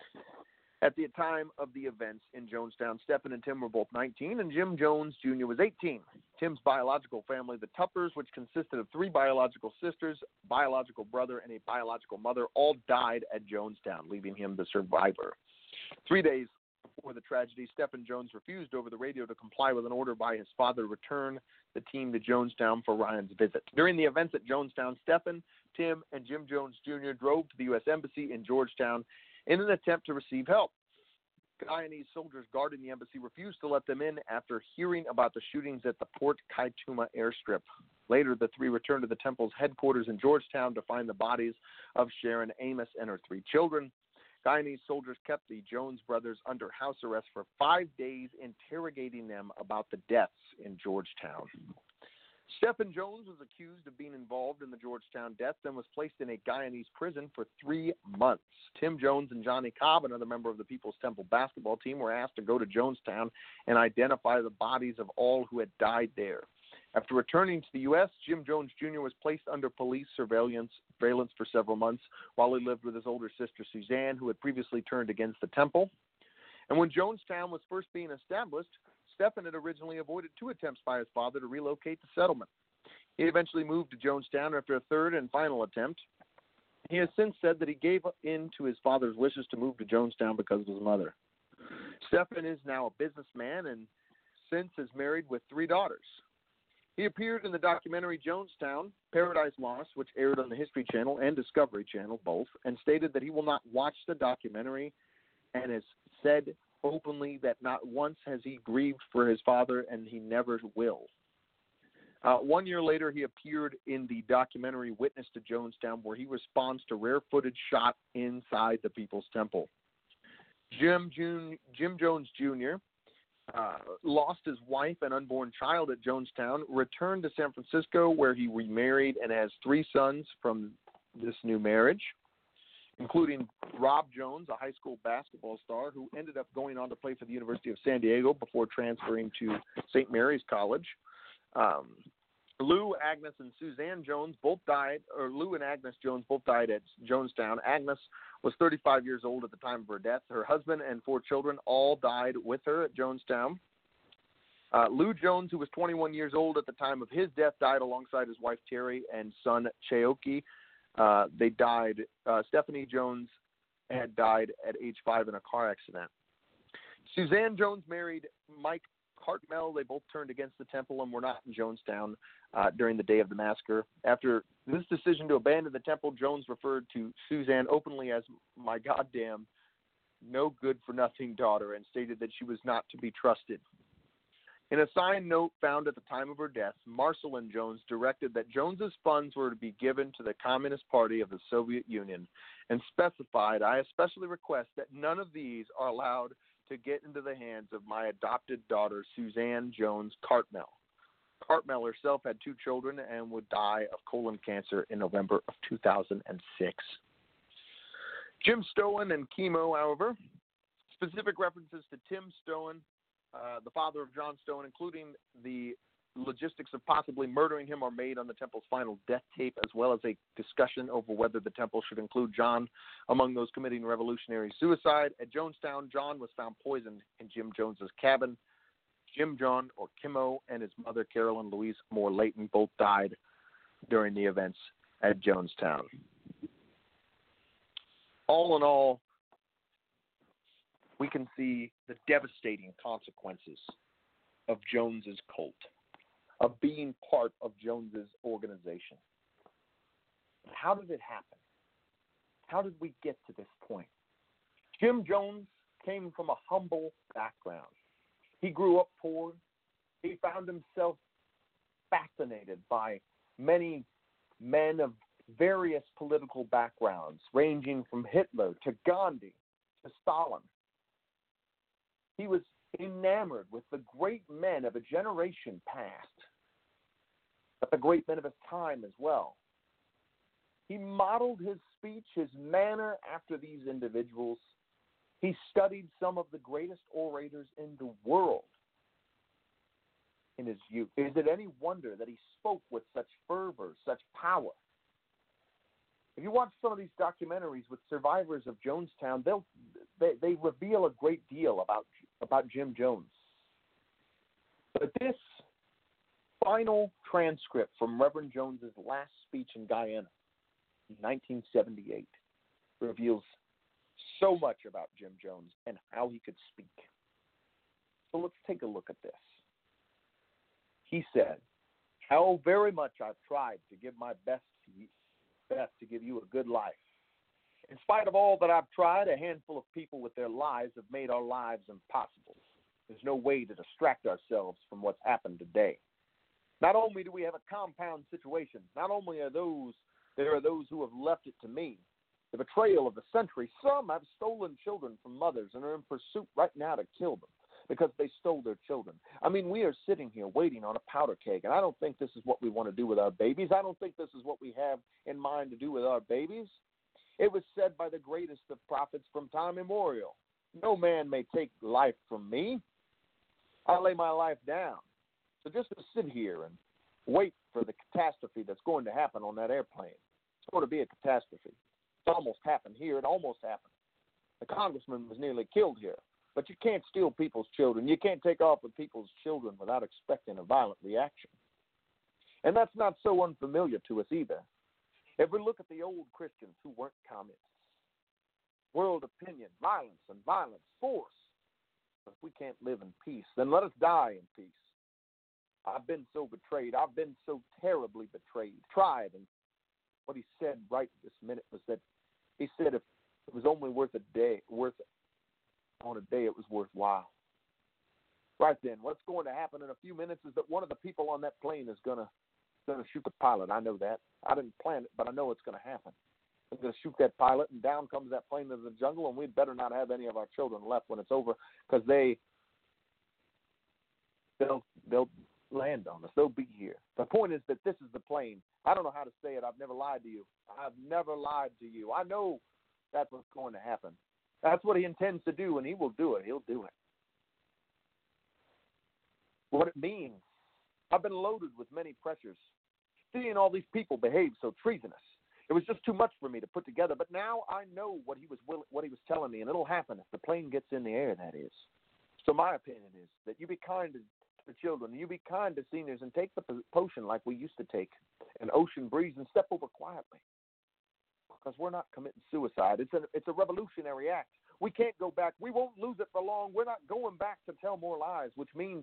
At the time of the events in Jonestown, Stephen and Tim were both 19, and Jim Jones Jr. was 18. Tim's biological family, the Tuppers, which consisted of 3 biological sisters, biological brother, and a biological mother, all died at Jonestown, leaving him the survivor. 3 days before the tragedy, Stephen Jones refused over the radio to comply with an order by his father to return the team to Jonestown for Ryan's visit. During the events at Jonestown, Stephen, Tim, and Jim Jones Jr. drove to the U.S. Embassy in Georgetown in an attempt to receive help. Guyanese soldiers guarding the embassy refused to let them in after hearing about the shootings at the Port Kaituma airstrip. Later, the 3 returned to the temple's headquarters in Georgetown to find the bodies of Sharon Amos and her 3 children. Guyanese soldiers kept the Jones brothers under house arrest for 5 days, interrogating them about the deaths in Georgetown. Stephen Jones was accused of being involved in the Georgetown deaths and was placed in a Guyanese prison for 3 months. Tim Jones and Johnny Cobb, another member of the People's Temple basketball team, were asked to go to Jonestown and identify the bodies of all who had died there. After returning to the U.S., Jim Jones Jr. was placed under police surveillance for several months while he lived with his older sister Suzanne, who had previously turned against the temple. And when Jonestown was first being established, Stephen had originally avoided 2 attempts by his father to relocate the settlement. He eventually moved to Jonestown after a third and final attempt. He has since said that he gave in to his father's wishes to move to Jonestown because of his mother. Stephen is now a businessman and since is married with 3 daughters. He appeared in the documentary Jonestown, Paradise Lost, which aired on the History Channel and Discovery Channel, both, and stated that he will not watch the documentary and has said openly that not once has he grieved for his father and he never will. 1 year later, he appeared in the documentary Witness to Jonestown, where he responds to rare footage shot inside the People's Temple. Jim Jones Jr. Lost his wife and unborn child at Jonestown, returned to San Francisco where he remarried and has 3 sons from this new marriage, including Rob Jones, a high school basketball star who ended up going on to play for the University of San Diego before transferring to St. Mary's College. Lou, Agnes, and Suzanne Jones both died, or Lou and Agnes Jones both died at Jonestown. Agnes was 35 years old at the time of her death. Her husband and 4 children all died with her at Jonestown. Lou Jones, who was 21 years old at the time of his death, died alongside his wife Terry and son Cheoke. They died. Stephanie Jones had died at age 5 in a car accident. Suzanne Jones married Mike Cartmel. They both turned against the temple and were not in Jonestown during the day of the massacre. After this decision to abandon the temple, Jones referred to Suzanne openly as my goddamn no good for nothing daughter and stated that she was not to be trusted. In a signed note found at the time of her death, Marceline Jones directed that Jones's funds were to be given to the Communist Party of the Soviet Union and specified, I especially request that none of these are allowed to get into the hands of my adopted daughter, Suzanne Jones Cartmel. Cartmel herself had 2 children and would die of colon cancer in November of 2006. Jim Stoen and chemo, however, specific references to Tim Stoen, the father of John Stoen, including the logistics of possibly murdering him, are made on the temple's final death tape, as well as a discussion over whether the temple should include John among those committing revolutionary suicide. At Jonestown, John was found poisoned in Jim Jones's cabin. Jim John, or Kimmo, and his mother, Carolyn Louise Moore Layton, both died during the events at Jonestown. All in all, we can see the devastating consequences of Jones's cult, of being part of Jones's organization. How did it happen? How did we get to this point? Jim Jones came from a humble background. He grew up poor. He found himself fascinated by many men of various political backgrounds, ranging from Hitler to Gandhi to Stalin. He was enamored with the great men of a generation past, but the great men of his time as well. He modeled his speech, his manner after these individuals. He studied some of the greatest orators in the world in his youth. Is it any wonder that he spoke with such fervor, such power? If you watch some of these documentaries with survivors of Jonestown, they reveal a great deal about Jim Jones. But this final transcript from Reverend Jones's last speech in Guyana in 1978 reveals so much about Jim Jones and how he could speak. So let's take a look at this. He said, "How very much I've tried to give my best to give you a good life. In spite of all that I've tried, a handful of people with their lives have made our lives impossible. There's no way to distract ourselves from what's happened today. Not only do we have a compound situation, not only are there are those who have left it to me, the betrayal of the century. Some have stolen children from mothers and are in pursuit right now to kill them because they stole their children. I mean, we are sitting here waiting on a powder keg, and I don't think this is what we want to do with our babies. I don't think this is what we have in mind to do with our babies. It was said by the greatest of prophets from time immemorial, no man may take life from me. I lay my life down. So just to sit here and wait for the catastrophe that's going to happen on that airplane. It's going to be a catastrophe. It's almost happened here. It almost happened. The congressman was nearly killed here. But you can't steal people's children. You can't take off with people's children without expecting a violent reaction. And that's not so unfamiliar to us either. If we look at the old Christians who weren't communists, world opinion, violence, force. But if we can't live in peace, then let us die in peace. I've been so betrayed. I've been so terribly betrayed, tried. And what he said right this minute was that he said if it was only on a day it was worthwhile. Right then, what's going to happen in a few minutes is that one of the people on that plane is going to shoot the pilot. I know that. I didn't plan it, but I know it's going to happen. They're going to shoot that pilot, and down comes that plane into the jungle, and we'd better not have any of our children left when it's over because they'll land on us. They'll be here. The point is that this is the plane. I don't know how to say it. I've never lied to you. I've never lied to you. I know that's what's going to happen. That's what he intends to do, and he will do it. He'll do it. What it means, I've been loaded with many pressures. Seeing all these people behave so treasonous, it was just too much for me to put together. But now I know what he was telling me, and it'll happen if the plane gets in the air, that is. So my opinion is that you be kind to the children, you be kind to seniors, and take the potion like we used to take an ocean breeze and step over quietly. Because we're not committing suicide. It's a revolutionary act. We can't go back. We won't lose it for long. We're not going back to tell more lies, which means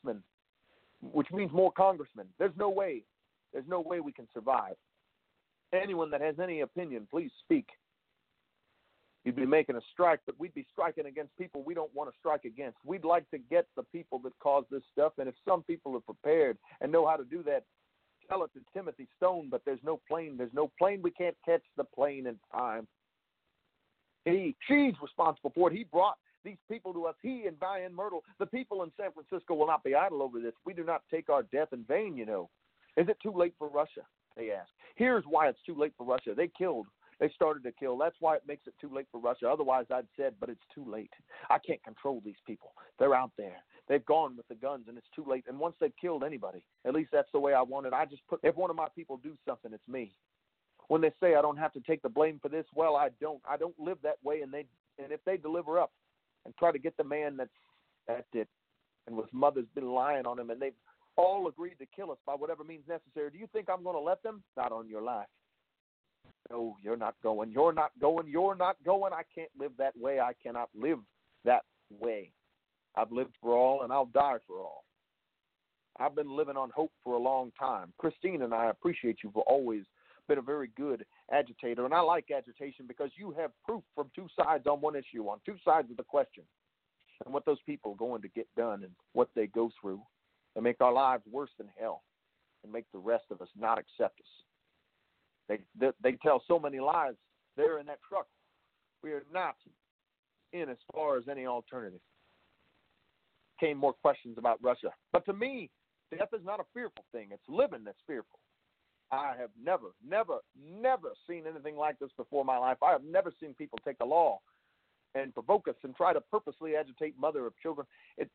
more congressmen. There's no way we can survive. Anyone that has any opinion, please speak. You'd be making a strike, but we'd be striking against people we don't want to strike against. We'd like to get the people that cause this stuff, and if some people are prepared and know how to do that, tell it to Timothy Stone, but there's no plane. We can't catch the plane in time. She's responsible for it. He brought these people to us. He and Diane Myrtle. The people in San Francisco will not be idle over this. We do not take our death in vain, you know. Is it too late for Russia? They ask. Here's why it's too late for Russia. They killed They started to kill. That's why it makes it too late for Russia. Otherwise, I'd said, but it's too late. I can't control these people. They're out there. They've gone with the guns, and it's too late. And once they've killed anybody, at least that's the way I want it. I just put, if one of my people do something, it's me. When they say I don't have to take the blame for this, well, I don't. I don't live that way. And if they deliver up and try to get the man that's it, and with mother's been lying on him, and they've all agreed to kill us by whatever means necessary, do you think I'm going to let them? Not on your life. No, you're not going. You're not going. You're not going. I can't live that way. I cannot live that way. I've lived for all, and I'll die for all. I've been living on hope for a long time. Christine and I appreciate you for always been a very good agitator, and I like agitation because you have proof from two sides on one issue, on two sides of the question, and what those people are going to get done and what they go through. They make our lives worse than hell and make the rest of us not accept us. They tell so many lies. They're in that truck. We are not in as far as any alternative. Came more questions about Russia. But to me, death is not a fearful thing. It's living that's fearful. I have never seen anything like this before in my life. I have never seen people take the law and provoke us and try to purposely agitate mother of children. It's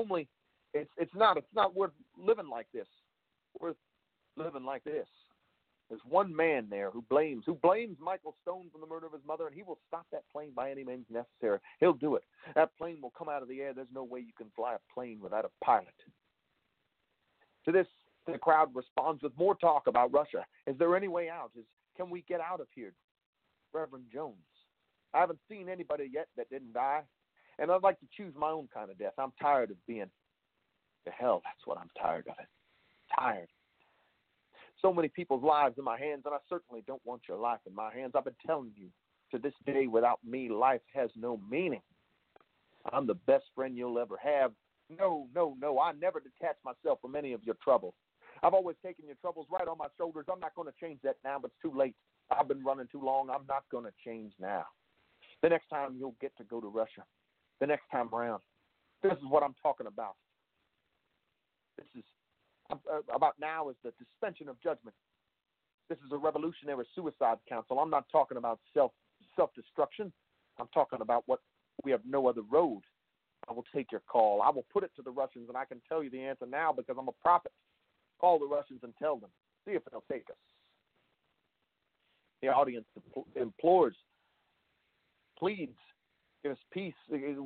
not worth living like this. Worth living like this. There's one man there who blames Michael Stone for the murder of his mother, and he will stop that plane by any means necessary. He'll do it. That plane will come out of the air. There's no way you can fly a plane without a pilot. To this, the crowd responds with more talk about Russia. Is there any way out? Can we get out of here? Reverend Jones. I haven't seen anybody yet that didn't die, and I'd like to choose my own kind of death. I'm tired of being to hell. That's what I'm tired of it. Tired. So many people's lives in my hands, and I certainly don't want your life in my hands. I've been telling you, to this day, without me, life has no meaning. I'm the best friend you'll ever have. No. I never detach myself from any of your trouble. I've always taken your troubles right on my shoulders. I'm not going to change that now, but it's too late. I've been running too long. I'm not going to change now. The next time you'll get to go to Russia, the next time around, this is what I'm talking about. This is about now is the suspension of judgment. This is a revolutionary suicide council. I'm not talking about self-destruction. I'm talking about what we have no other road. I will take your call. I will put it to the Russians, and I can tell you the answer now because I'm a prophet. Call the Russians and tell them. See if they'll take us. The audience implores, pleads, give us peace.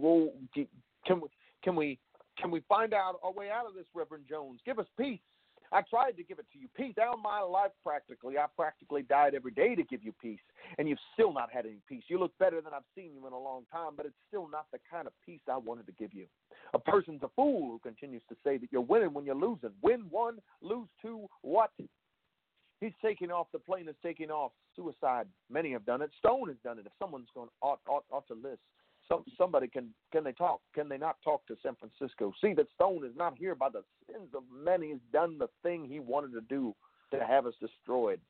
Can we find out our way out of this, Reverend Jones? Give us peace. I tried to give it to you. Peace down my life practically. I practically died every day to give you peace, and you've still not had any peace. You look better than I've seen you in a long time, but it's still not the kind of peace I wanted to give you. A person's a fool who continues to say that you're winning when you're losing. Win one, lose two, what? He's taking off. The plane is taking off. Suicide. Many have done it. Stone has done it. If someone's going ought to list. Somebody can they talk? Can they not talk to San Francisco? See that Stone is not here by the sins of many. He's done the thing he wanted to do to have us destroyed.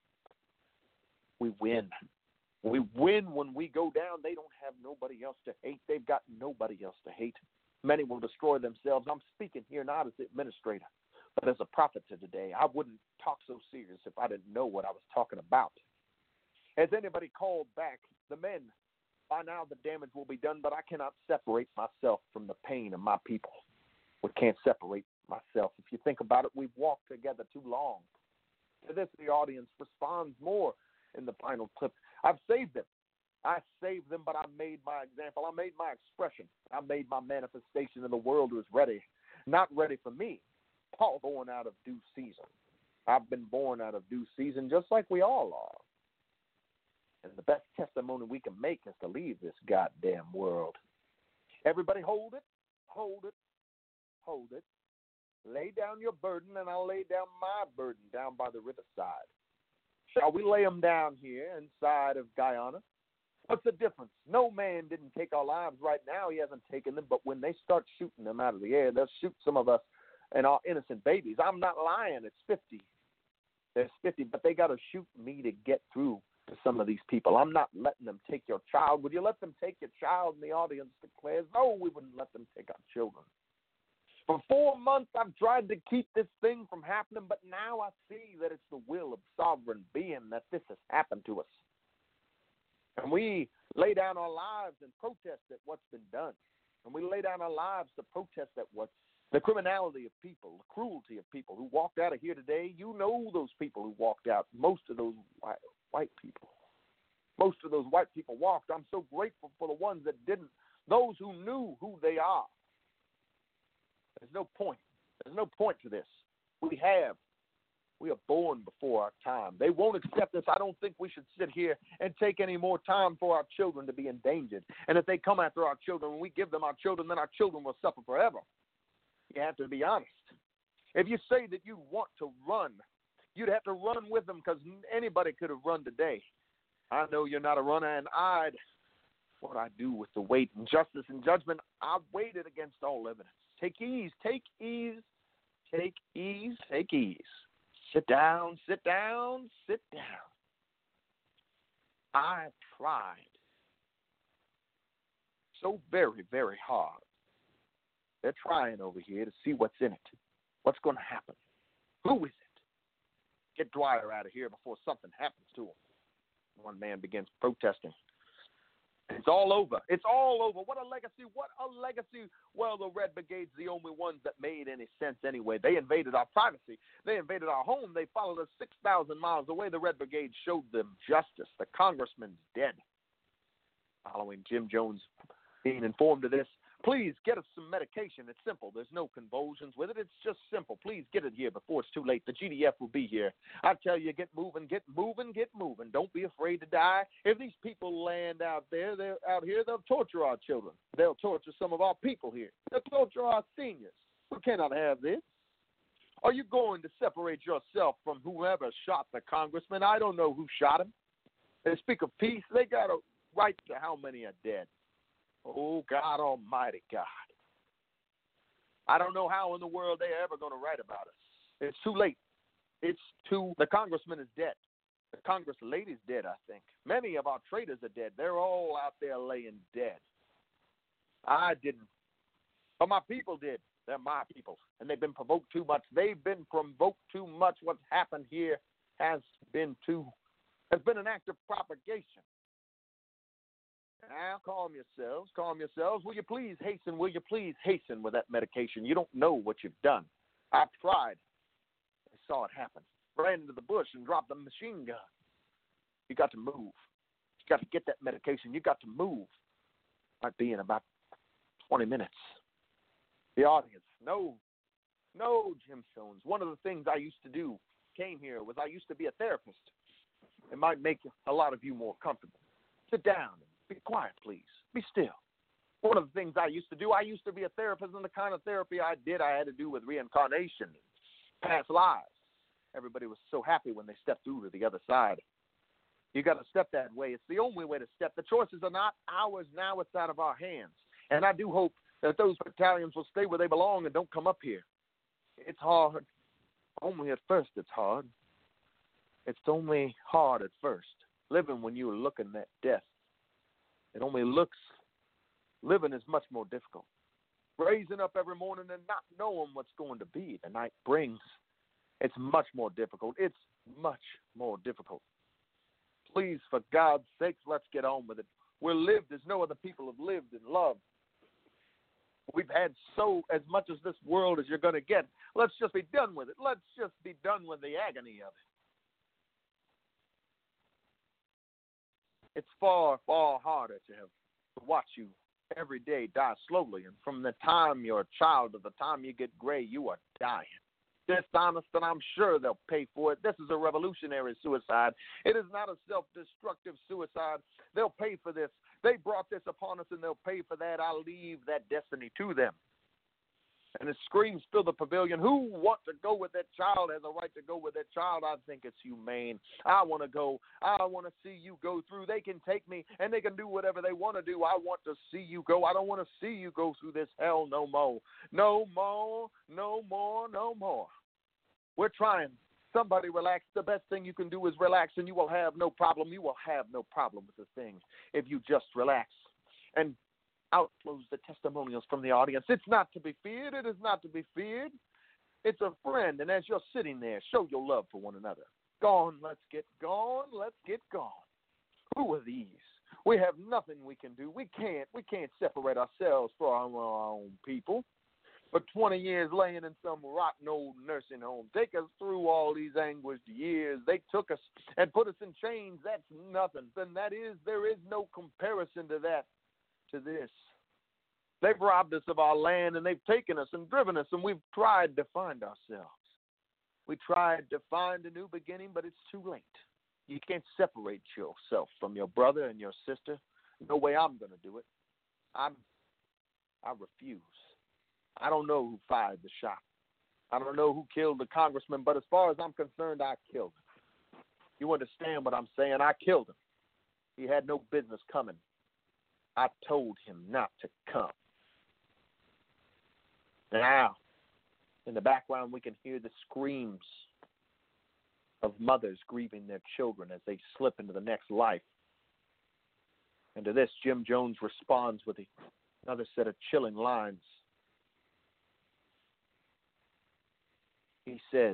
We win. We win when we go down. They don't have nobody else to hate. They've got nobody else to hate. Many will destroy themselves. I'm speaking here not as the administrator, but as a prophet to today. I wouldn't talk so serious if I didn't know what I was talking about. Has anybody called back the men? By now the damage will be done, but I cannot separate myself from the pain of my people. We can't separate myself. If you think about it, we've walked together too long. To this, the audience responds more in the final clip. I've saved them. I saved them, but I made my example. I made my expression. I made my manifestation, and the world was ready. Not ready for me. Paul, born out of due season. I've been born out of due season, just like we all are. And the best testimony we can make is to leave this goddamn world. Everybody hold it, hold it, hold it. Lay down your burden, and I'll lay down my burden down by the riverside. Shall we lay them down here inside of Guyana? What's the difference? No man didn't take our lives right now. He hasn't taken them, but when they start shooting them out of the air, they'll shoot some of us and our innocent babies. I'm not lying. It's 50. There's 50, but they got to shoot me to get through to some of these people. I'm not letting them take your child. Would you let them take your child? And the audience declares, no, we wouldn't let them take our children. For 4 months, I've tried to keep this thing from happening, but now I see that it's the will of sovereign being that this has happened to us. And we lay down our lives and protest at what's been done. And we lay down our lives to protest at what's the criminality of people, the cruelty of people who walked out of here today. You know those people who walked out, most of those white people. Most of those white people walked. I'm so grateful for the ones that didn't, those who knew who they are. There's no point. There's no point to this. We are born before our time. They won't accept us. I don't think we should sit here and take any more time for our children to be endangered. And if they come after our children and we give them our children, then our children will suffer forever. You have to be honest. If you say that you want to run, you'd have to run with them, because anybody could have run today. I know you're not a runner, and what I do with the weight and justice and judgment, I've weighed it against all evidence. Take ease, take ease, take ease, take ease. Sit down, sit down, sit down. I've tried so very, very hard. They're trying over here to see what's in it. What's going to happen? Who is it? Get Dwyer out of here before something happens to him. One man begins protesting. It's all over. It's all over. What a legacy. What a legacy. Well, the Red Brigade's the only ones that made any sense anyway. They invaded our privacy. They invaded our home. They followed us 6,000 miles away. The Red Brigade showed them justice. The congressman's dead. Following Jim Jones being informed of this, please get us some medication. It's simple. There's no convulsions with it. It's just simple. Please get it here before it's too late. The GDF will be here. I tell you, get moving, get moving, get moving. Don't be afraid to die. If these people land out there, they're out here, they'll torture our children. They'll torture some of our people here. They'll torture our seniors. We cannot have this. Are you going to separate yourself from whoever shot the congressman? I don't know who shot him. They speak of peace. They got a right to how many are dead. Oh, God almighty God. I don't know how in the world they're ever going to write about us. It's too late. The congressman is dead. The congress lady's dead, I think. Many of our traitors are dead. They're all out there laying dead. I didn't. But my people did. They're my people. And they've been provoked too much. They've been provoked too much. What's happened here has been an act of propagation. Now, calm yourselves. Calm yourselves. Will you please hasten? Will you please hasten with that medication? You don't know what you've done. I've tried. I saw it happen. Ran into the bush and dropped the machine gun. You got to move. You got to get that medication. You got to move. Might be in about 20 minutes. The audience. No, Jim Jones. One of the things I used to do, came here, was I used to be a therapist. It might make a lot of you more comfortable. Sit down. Be quiet, please. Be still. One of the things I used to do, I used to be a therapist, and the kind of therapy I did, I had to do with reincarnation, past lives. Everybody was so happy when they stepped through to the other side. You got to step that way. It's the only way to step. The choices are not ours now. It's out of our hands. And I do hope that those battalions will stay where they belong and don't come up here. It's hard. Only at first it's hard. It's only hard at first. Living when you're looking at death. It only looks, living is much more difficult. Raising up every morning and not knowing what's going to be the night brings, it's much more difficult. It's much more difficult. Please, for God's sakes, let's get on with it. We're lived as no other people have lived and loved. We've had as much as this world as you're going to get. Let's just be done with it. Let's just be done with the agony of it. It's far, far harder to watch you every day die slowly. And from the time you're a child to the time you get gray, you are dying. Dishonest, and I'm sure they'll pay for it. This is a revolutionary suicide. It is not a self-destructive suicide. They'll pay for this. They brought this upon us, and they'll pay for that. I'll leave that destiny to them. And it screams, fill the pavilion. Who wants to go with that child has a right to go with that child. I think it's humane. I want to go. I want to see you go through. They can take me, and they can do whatever they want to do. I want to see you go. I don't want to see you go through this hell no more. No more, no more, no more. We're trying. Somebody relax. The best thing you can do is relax, and you will have no problem. You will have no problem with the thing if you just relax. And outflows the testimonials from the audience. It's not to be feared. It is not to be feared. It's a friend, and as you're sitting there, show your love for one another. Gone, let's get gone. Let's get gone. Who are these? We have nothing we can do. We can't separate ourselves from our own people. For 20 years laying in some rotten old nursing home. Take us through all these anguished years. They took us and put us in chains. That's nothing. Then there is no comparison to that, to this. They've robbed us of our land, and they've taken us and driven us, and we've tried to find ourselves. We tried to find a new beginning, but it's too late. You can't separate yourself from your brother and your sister. No way I'm going to do it. I refuse. I don't know who fired the shot. I don't know who killed the congressman, but as far as I'm concerned, I killed him. You understand what I'm saying? I killed him. He had no business coming. I told him not to come. Now, in the background, we can hear the screams of mothers grieving their children as they slip into the next life. And to this, Jim Jones responds with another set of chilling lines. He says,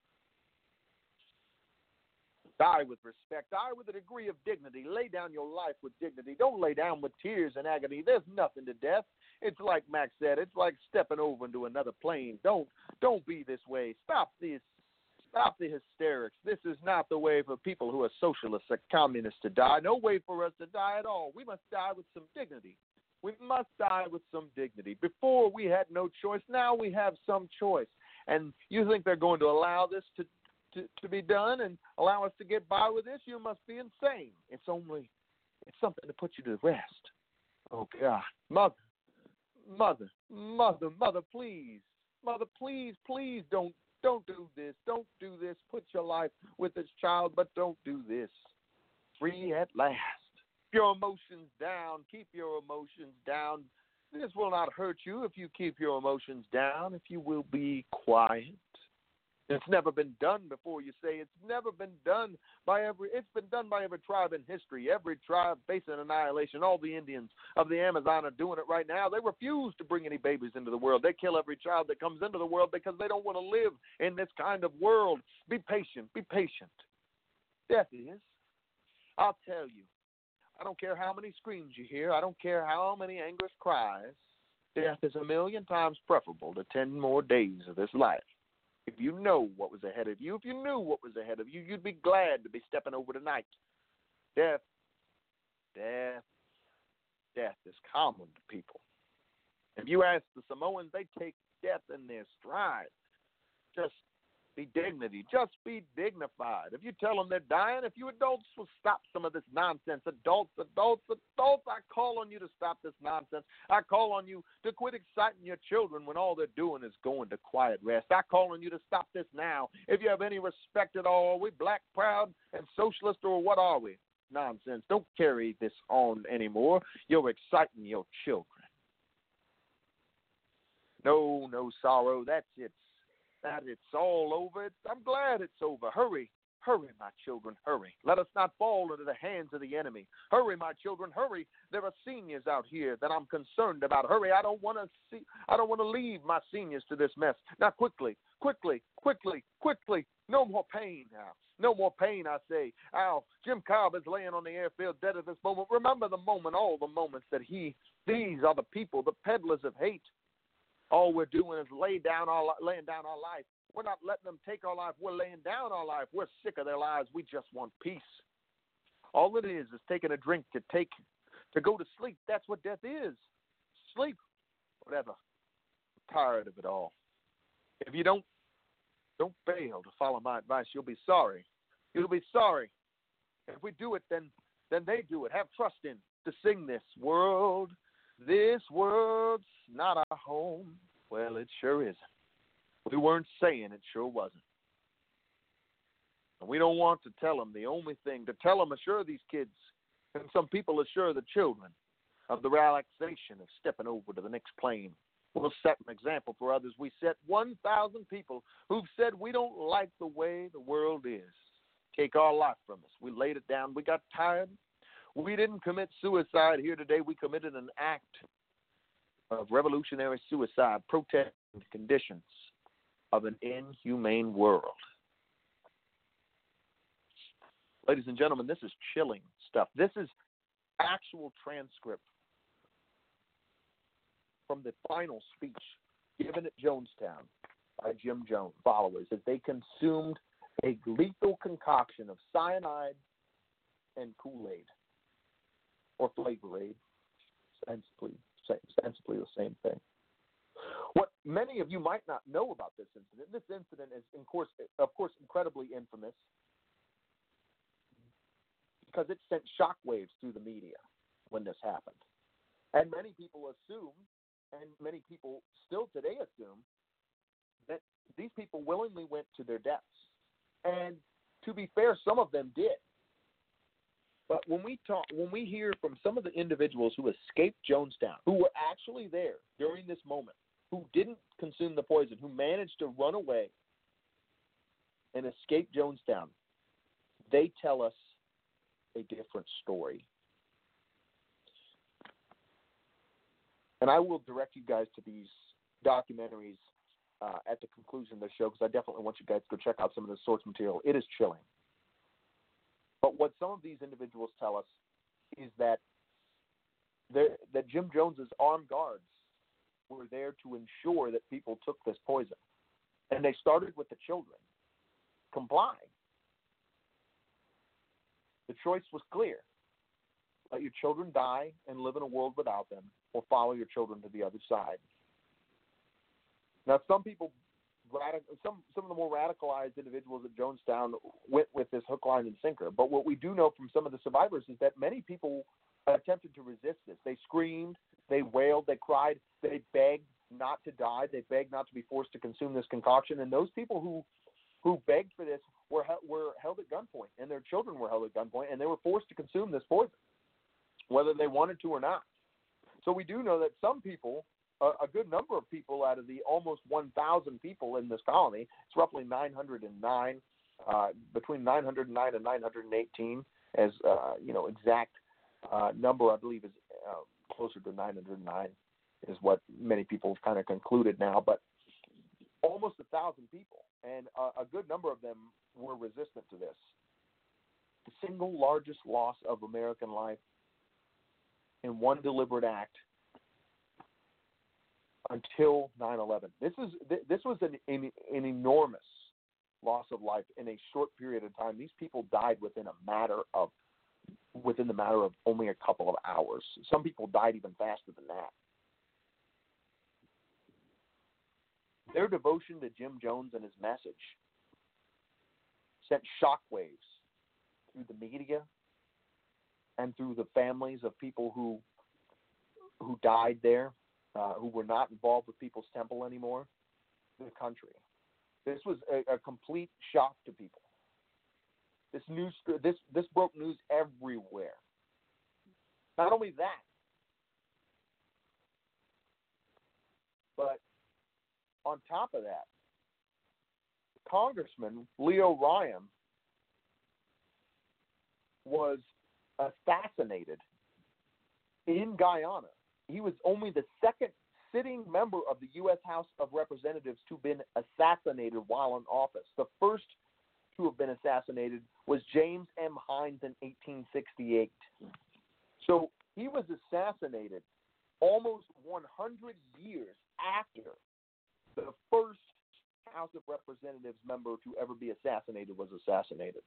die with respect, die with a degree of dignity, lay down your life with dignity. Don't lay down with tears and agony. There's nothing to death. It's like Max said, it's like stepping over into another plane. Don't be this way. Stop the hysterics. This is not the way for people who are socialists or communists to die. No way for us to die at all. We must die with some dignity. We must die with some dignity. Before we had no choice. Now we have some choice. And you think they're going to allow this to be done and allow us to get by with this? You must be insane. It's something to put you to rest. Oh, God. Mother, please. Mother, please don't do this. Don't do this. Put your life with this child, but don't do this. Free at last. Keep your emotions down. Keep your emotions down. This will not hurt you if you keep your emotions down, if you will be quiet. It's never been done before, you say. It's never been done it's been done by every tribe in history. Every tribe facing annihilation. All the Indians of the Amazon are doing it right now. They refuse to bring any babies into the world. They kill every child that comes into the world because they don't want to live in this kind of world. Be patient. Be patient. Death is. I'll tell you. I don't care how many screams you hear. I don't care how many anguish cries. Death is 1,000,000 times preferable to 10 more days of this life. If you know what was ahead of you, if you knew what was ahead of you, you'd be glad to be stepping over tonight. Death is common to people. If you ask the Samoans, they take death in their stride. Just be dignity. Just be dignified. If you tell them they're dying, if you adults will stop some of this nonsense, adults, I call on you to stop this nonsense. I call on you to quit exciting your children when all they're doing is going to quiet rest. I call on you to stop this now. If you have any respect at all, are we black, proud, and socialist, or what are we? Nonsense. Don't carry this on anymore. You're exciting your children. No sorrow. That's it. That it's all over. I'm glad it's over. Hurry, my children, hurry. Let us not fall into the hands of the enemy. Hurry, my children, hurry. There are seniors out here that I'm concerned about. Hurry, I don't want to leave my seniors to this mess. Now, quickly. No more pain now. No more pain, I say. Ow, Jim Cobb is laying on the airfield dead at this moment. Remember the moment, all the moments that these are the people, the peddlers of hate. All we're doing is laying down our life. We're not letting them take our life. We're laying down our life. We're sick of their lives. We just want peace. All it is taking a drink to go to sleep. That's what death is. Sleep. Whatever. I'm tired of it all. If you don't fail to follow my advice, you'll be sorry. You'll be sorry. If we do it, then they do it. Have trust in to sing this world. This world's not our home. Well, it sure isn't. We weren't saying it sure wasn't. And we don't want to tell them the only thing. To tell them, assure these kids, and some people assure the children, of the relaxation of stepping over to the next plane. We'll set an example for others. We set 1,000 people who've said we don't like the way the world is. Take our life from us. We laid it down. We got tired. We didn't commit suicide here today. We committed an act of revolutionary suicide, protesting the conditions of an inhumane world. Ladies and gentlemen, this is chilling stuff. This is actual transcript from the final speech given at Jonestown by Jim Jones followers as they consumed a lethal concoction of cyanide and Kool-Aid, or Flavor Aid, ostensibly the same thing. What many of you might not know about this incident is, of course, incredibly infamous because it sent shockwaves through the media when this happened. And many people assume, and many people still today assume, that these people willingly went to their deaths. And to be fair, some of them did. But when we hear from some of the individuals who escaped Jonestown, who were actually there during this moment, who didn't consume the poison, who managed to run away and escape Jonestown, they tell us a different story. And I will direct you guys to these documentaries at the conclusion of the show, because I definitely want you guys to go check out some of the source material. It is chilling. But what some of these individuals tell us is that Jim Jones's armed guards were there to ensure that people took this poison. And they started with the children. Comply. The choice was clear. Let your children die and live in a world without them, or follow your children to the other side. Now, some people, some of the more radicalized individuals at Jonestown went with this hook, line, and sinker. But what we do know from some of the survivors is that many people attempted to resist this. They screamed, they wailed, they cried, they begged not to die, they begged not to be forced to consume this concoction. And those people who begged for this were held at gunpoint, and their children were held at gunpoint, and they were forced to consume this poison, whether they wanted to or not. So we do know that some people, a good number of people out of the almost 1,000 people in this colony, it's roughly 909, between 909 and 918, as exact number I believe is closer to 909 is what many people have kind of concluded now, but almost 1,000 people, and a good number of them were resistant to this. The single largest loss of American life in one deliberate act until 9/11. This was an enormous loss of life in a short period of time. These people died within the matter of only a couple of hours. Some people died even faster than that. Their devotion to Jim Jones and his message sent shockwaves through the media and through the families of people who died there, who were not involved with People's Temple anymore, the country. This was a complete shock to people. This broke news everywhere. Not only that, but on top of that, Congressman Leo Ryan was assassinated in Guyana. He was only the second sitting member of the U.S. House of Representatives to have been assassinated while in office. The first to have been assassinated was James M. Hines in 1868. So he was assassinated almost 100 years after the first House of Representatives member to ever be assassinated was assassinated.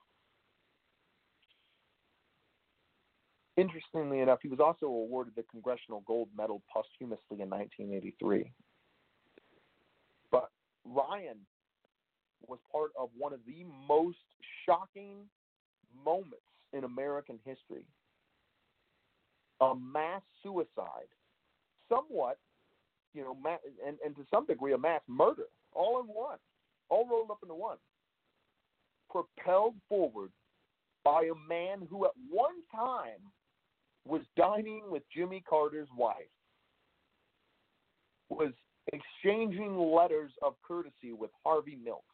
Interestingly enough, he was also awarded the Congressional Gold Medal posthumously in 1983. But Ryan was part of one of the most shocking moments in American history. A mass suicide, somewhat, and to some degree a mass murder, all in one, all rolled up into one, propelled forward by a man who at one time was dining with Jimmy Carter's wife, was exchanging letters of courtesy with Harvey Milk,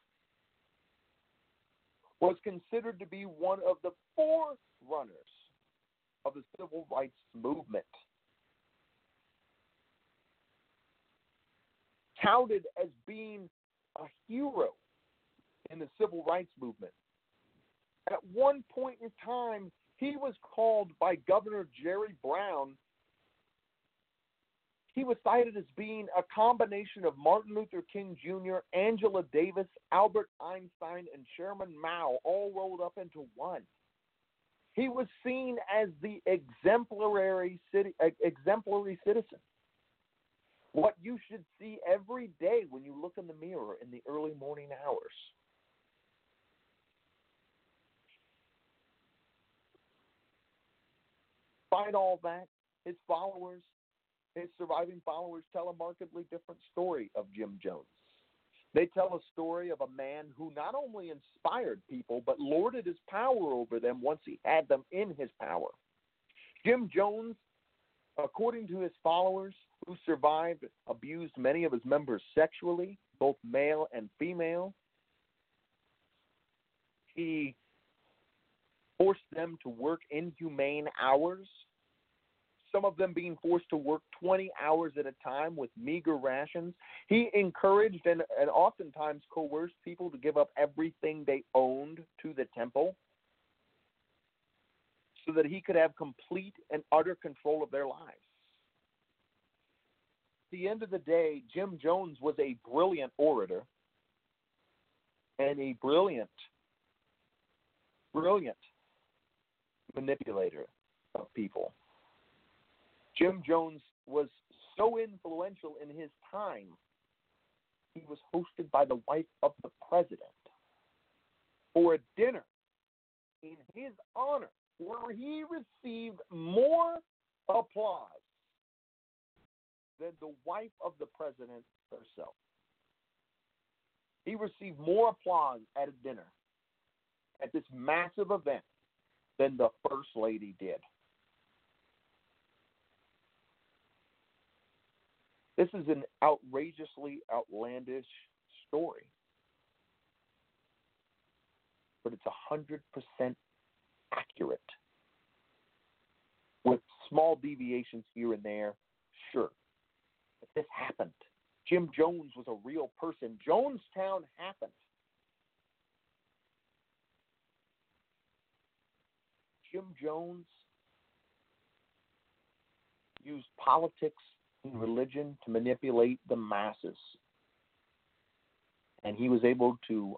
was considered to be one of the forerunners of the civil rights movement, touted as being a hero in the civil rights movement. At one point in time, He was called by Governor Jerry Brown. He was cited as being a combination of Martin Luther King Jr., Angela Davis, Albert Einstein, and Chairman Mao all rolled up into one. He was seen as the exemplary citizen. What you should see every day when you look in the mirror in the early morning hours. Despite all that, his surviving followers tell a markedly different story of Jim Jones. They tell a story of a man who not only inspired people, but lorded his power over them once he had them in his power. Jim Jones, according to his followers who survived, abused many of his members sexually, both male and female. He forced them to work inhumane hours, some of them being forced to work 20 hours at a time with meager rations. He encouraged and oftentimes coerced people to give up everything they owned to the temple so that he could have complete and utter control of their lives. At the end of the day, Jim Jones was a brilliant orator and a brilliant manipulator of people. Jim Jones was so influential in his time, he was hosted by the wife of the president for a dinner in his honor where he received more applause than the wife of the president herself. He received more applause at a dinner at this massive event than the First Lady did. This is an outrageously outlandish story. But it's 100% accurate. With small deviations here and there, sure. But this happened. Jim Jones was a real person. Jonestown happened. Jim Jones used politics and religion to manipulate the masses. And he was able to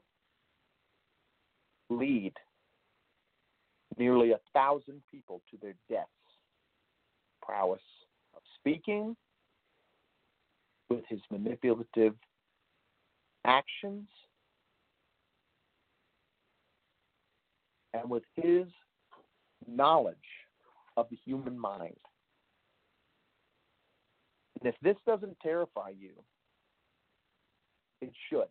lead nearly 1,000 people to their deaths. Prowess of speaking, with his manipulative actions, and with his knowledge of the human mind. And if this doesn't terrify you, it should.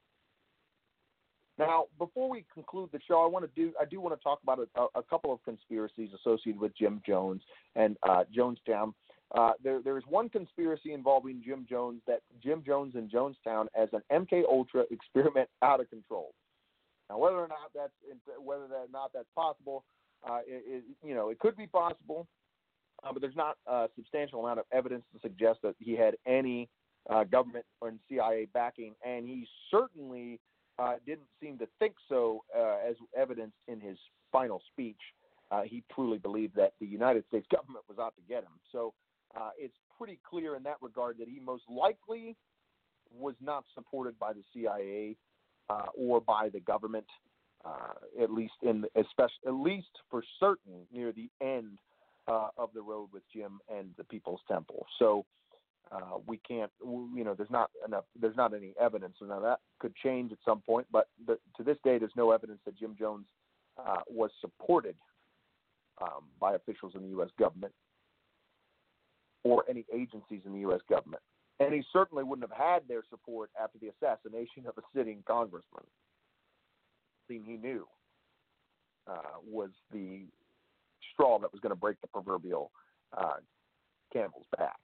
Now, before we conclude the show, I do want to talk about a couple of conspiracies associated with Jim Jones and Jonestown. There is one conspiracy involving Jim Jones and Jonestown as an MK Ultra experiment out of control. Now, whether or not that's possible, it could be possible, but there's not a substantial amount of evidence to suggest that he had any government or CIA backing, and he certainly didn't seem to think so, as evidenced in his final speech. He truly believed that the United States government was out to get him. So it's pretty clear in that regard that he most likely was not supported by the CIA or by the government, at least for certain near the end of the road with Jim and the People's Temple. So we can't, there's not any evidence. So now that could change at some point, but to this day, there's no evidence that Jim Jones was supported by officials in the U.S. government or any agencies in the U.S. government. And he certainly wouldn't have had their support after the assassination of a sitting congressman. The thing he knew was the straw that was going to break the proverbial camel's back.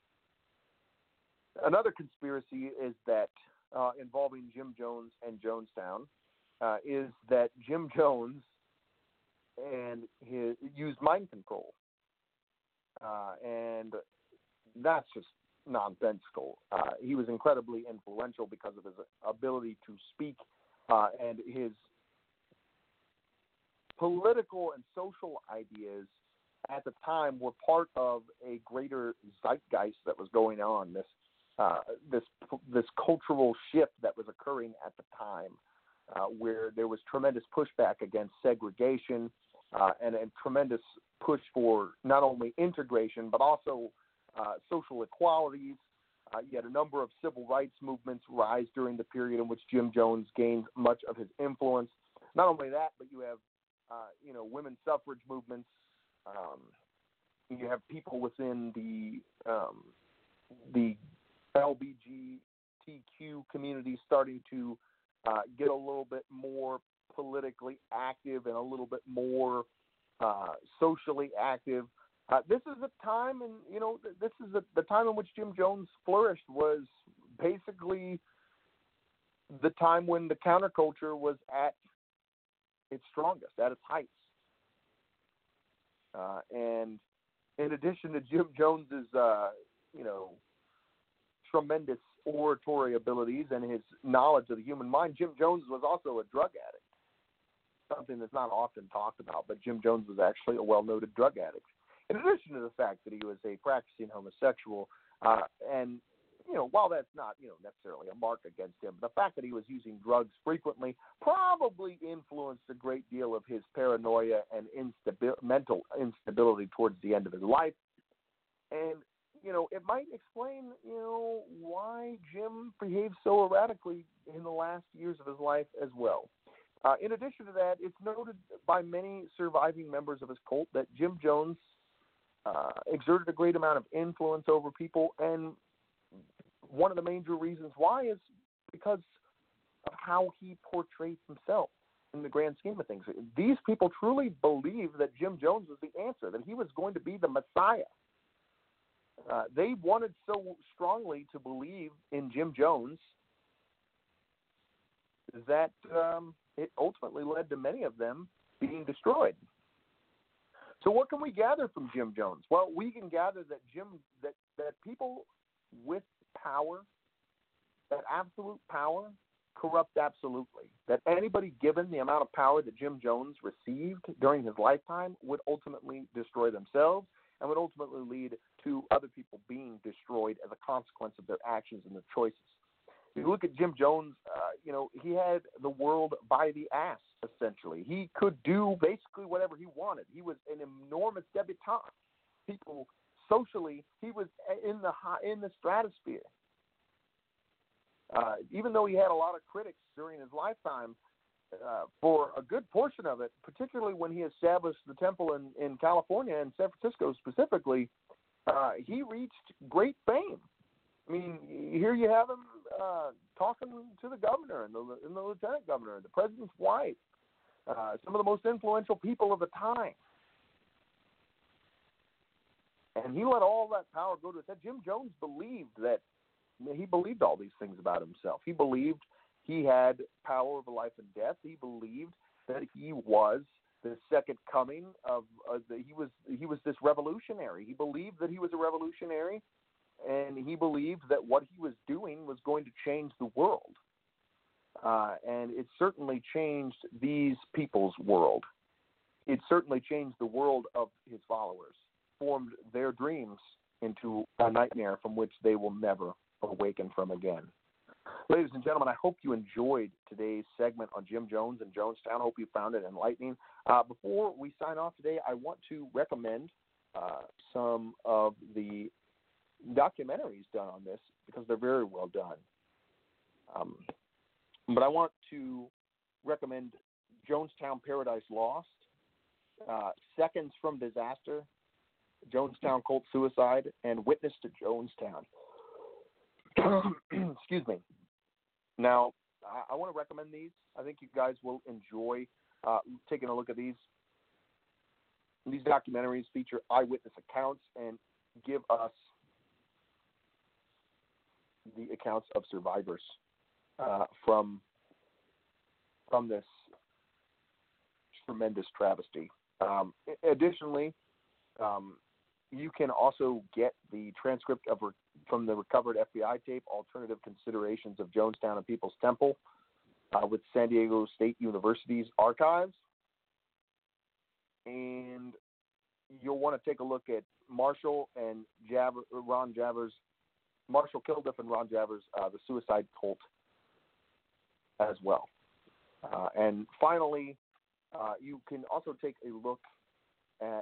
Another conspiracy is that involving Jim Jones and Jonestown is that Jim Jones used mind control, and that's just nonsensical. He was incredibly influential because of his ability to speak and his political and social ideas at the time were part of a greater zeitgeist that was going on. This cultural shift that was occurring at the time, where there was tremendous pushback against segregation and a tremendous push for not only integration but also social equalities. You had a number of civil rights movements rise during the period in which Jim Jones gained much of his influence. Not only that, but you have women's suffrage movements. You have people within the LGBTQ community starting to get a little bit more politically active and a little bit more socially active. This is a time, and this is the time in which Jim Jones flourished. Was basically the time when the counterculture was at its strongest, at its heights. And in addition to Jim Jones's, tremendous oratory abilities and his knowledge of the human mind, Jim Jones was also a drug addict. Something that's not often talked about, but Jim Jones was actually a well-noted drug addict. In addition to the fact that he was a practicing homosexual, and while that's not necessarily a mark against him, the fact that he was using drugs frequently probably influenced a great deal of his paranoia and mental instability towards the end of his life. And it might explain why Jim behaved so erratically in the last years of his life as well. In addition to that, it's noted by many surviving members of his cult that Jim Jones exerted a great amount of influence over people, and one of the major reasons why is because of how he portrays himself in the grand scheme of things. These people truly believed that Jim Jones was the answer, that he was going to be the Messiah. They wanted so strongly to believe in Jim Jones that it ultimately led to many of them being destroyed. So what can we gather from Jim Jones? Well, we can gather that that people with power, that absolute power, corrupt absolutely. That anybody given the amount of power that Jim Jones received during his lifetime would ultimately destroy themselves and would ultimately lead to other people being destroyed as a consequence of their actions and their choices. If you look at Jim Jones, he had the world by the ass, essentially. He could do basically whatever he wanted. He was an enormous debutante. People socially, he was in the stratosphere. Even though he had a lot of critics during his lifetime, for a good portion of it, particularly when he established the temple in California and San Francisco specifically, he reached great fame. I mean, here you have him talking to the governor and the lieutenant governor and the president's wife, some of the most influential people of the time. And he let all that power go to his head. Jim Jones believed all these things about himself. He believed he had power over life and death. He believed that he was the second coming of he was this revolutionary. He believed that he was a revolutionary, and he believed that what he was doing was going to change the world. And it certainly changed these people's world. It certainly changed the world of his followers, formed their dreams into a nightmare from which they will never awaken from again. Ladies and gentlemen, I hope you enjoyed today's segment on Jim Jones and Jonestown. I hope you found it enlightening. Before we sign off today, I want to recommend some of the documentaries done on this because they're very well done. But I want to recommend Jonestown Paradise Lost, Seconds from Disaster, Jonestown Cult Suicide, and Witness to Jonestown. Excuse me. Now, I want to recommend these. I think you guys will enjoy taking a look at these. These documentaries feature eyewitness accounts and give us the accounts of survivors from this tremendous travesty. Additionally, you can also get the transcript from the recovered FBI tape, Alternative Considerations of Jonestown and People's Temple, with San Diego State University's archives. and you'll want to take a look at Marshall and Ron Javers, Marshall Kilduff and Ron Javers, The Suicide Cult as well. And finally, you can also take a look at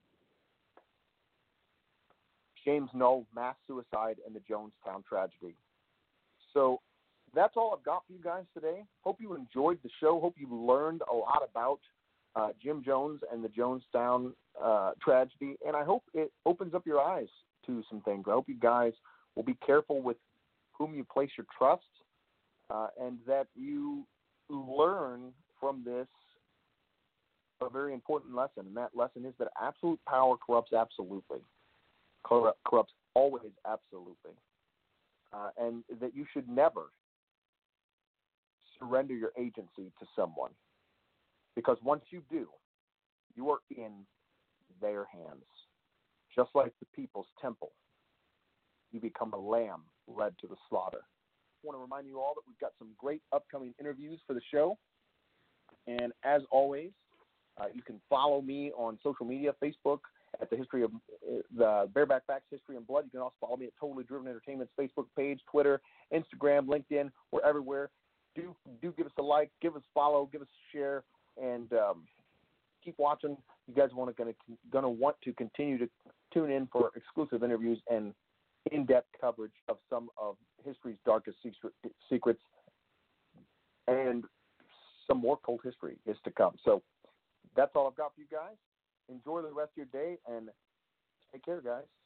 James Null, Mass Suicide, and the Jonestown Tragedy. So that's all I've got for you guys today. Hope you enjoyed the show. Hope you learned a lot about Jim Jones and the Jonestown tragedy, and I hope it opens up your eyes to some things. I hope you guys will be careful with whom you place your trust, and that you learn from this a very important lesson, and that lesson is that absolute power corrupts absolutely. Corrupts always absolutely. And that you should never surrender your agency to someone, because once you do, you are in their hands. Just like the People's Temple, you become a lamb led to the slaughter. I want to remind you all that we've got some great upcoming interviews for the show. And as always, you can follow me on social media, Facebook at the Bareback Facts History and Blood. You can also follow me at Totally Driven Entertainment's Facebook page, Twitter, Instagram, LinkedIn. We're everywhere. Do give us a like, give us a follow, give us a share, and keep watching. You guys gonna want to continue to tune in for exclusive interviews and in-depth coverage of some of history's darkest secrets, and some more cult history is to come. So that's all I've got for you guys. Enjoy the rest of your day, and take care, guys.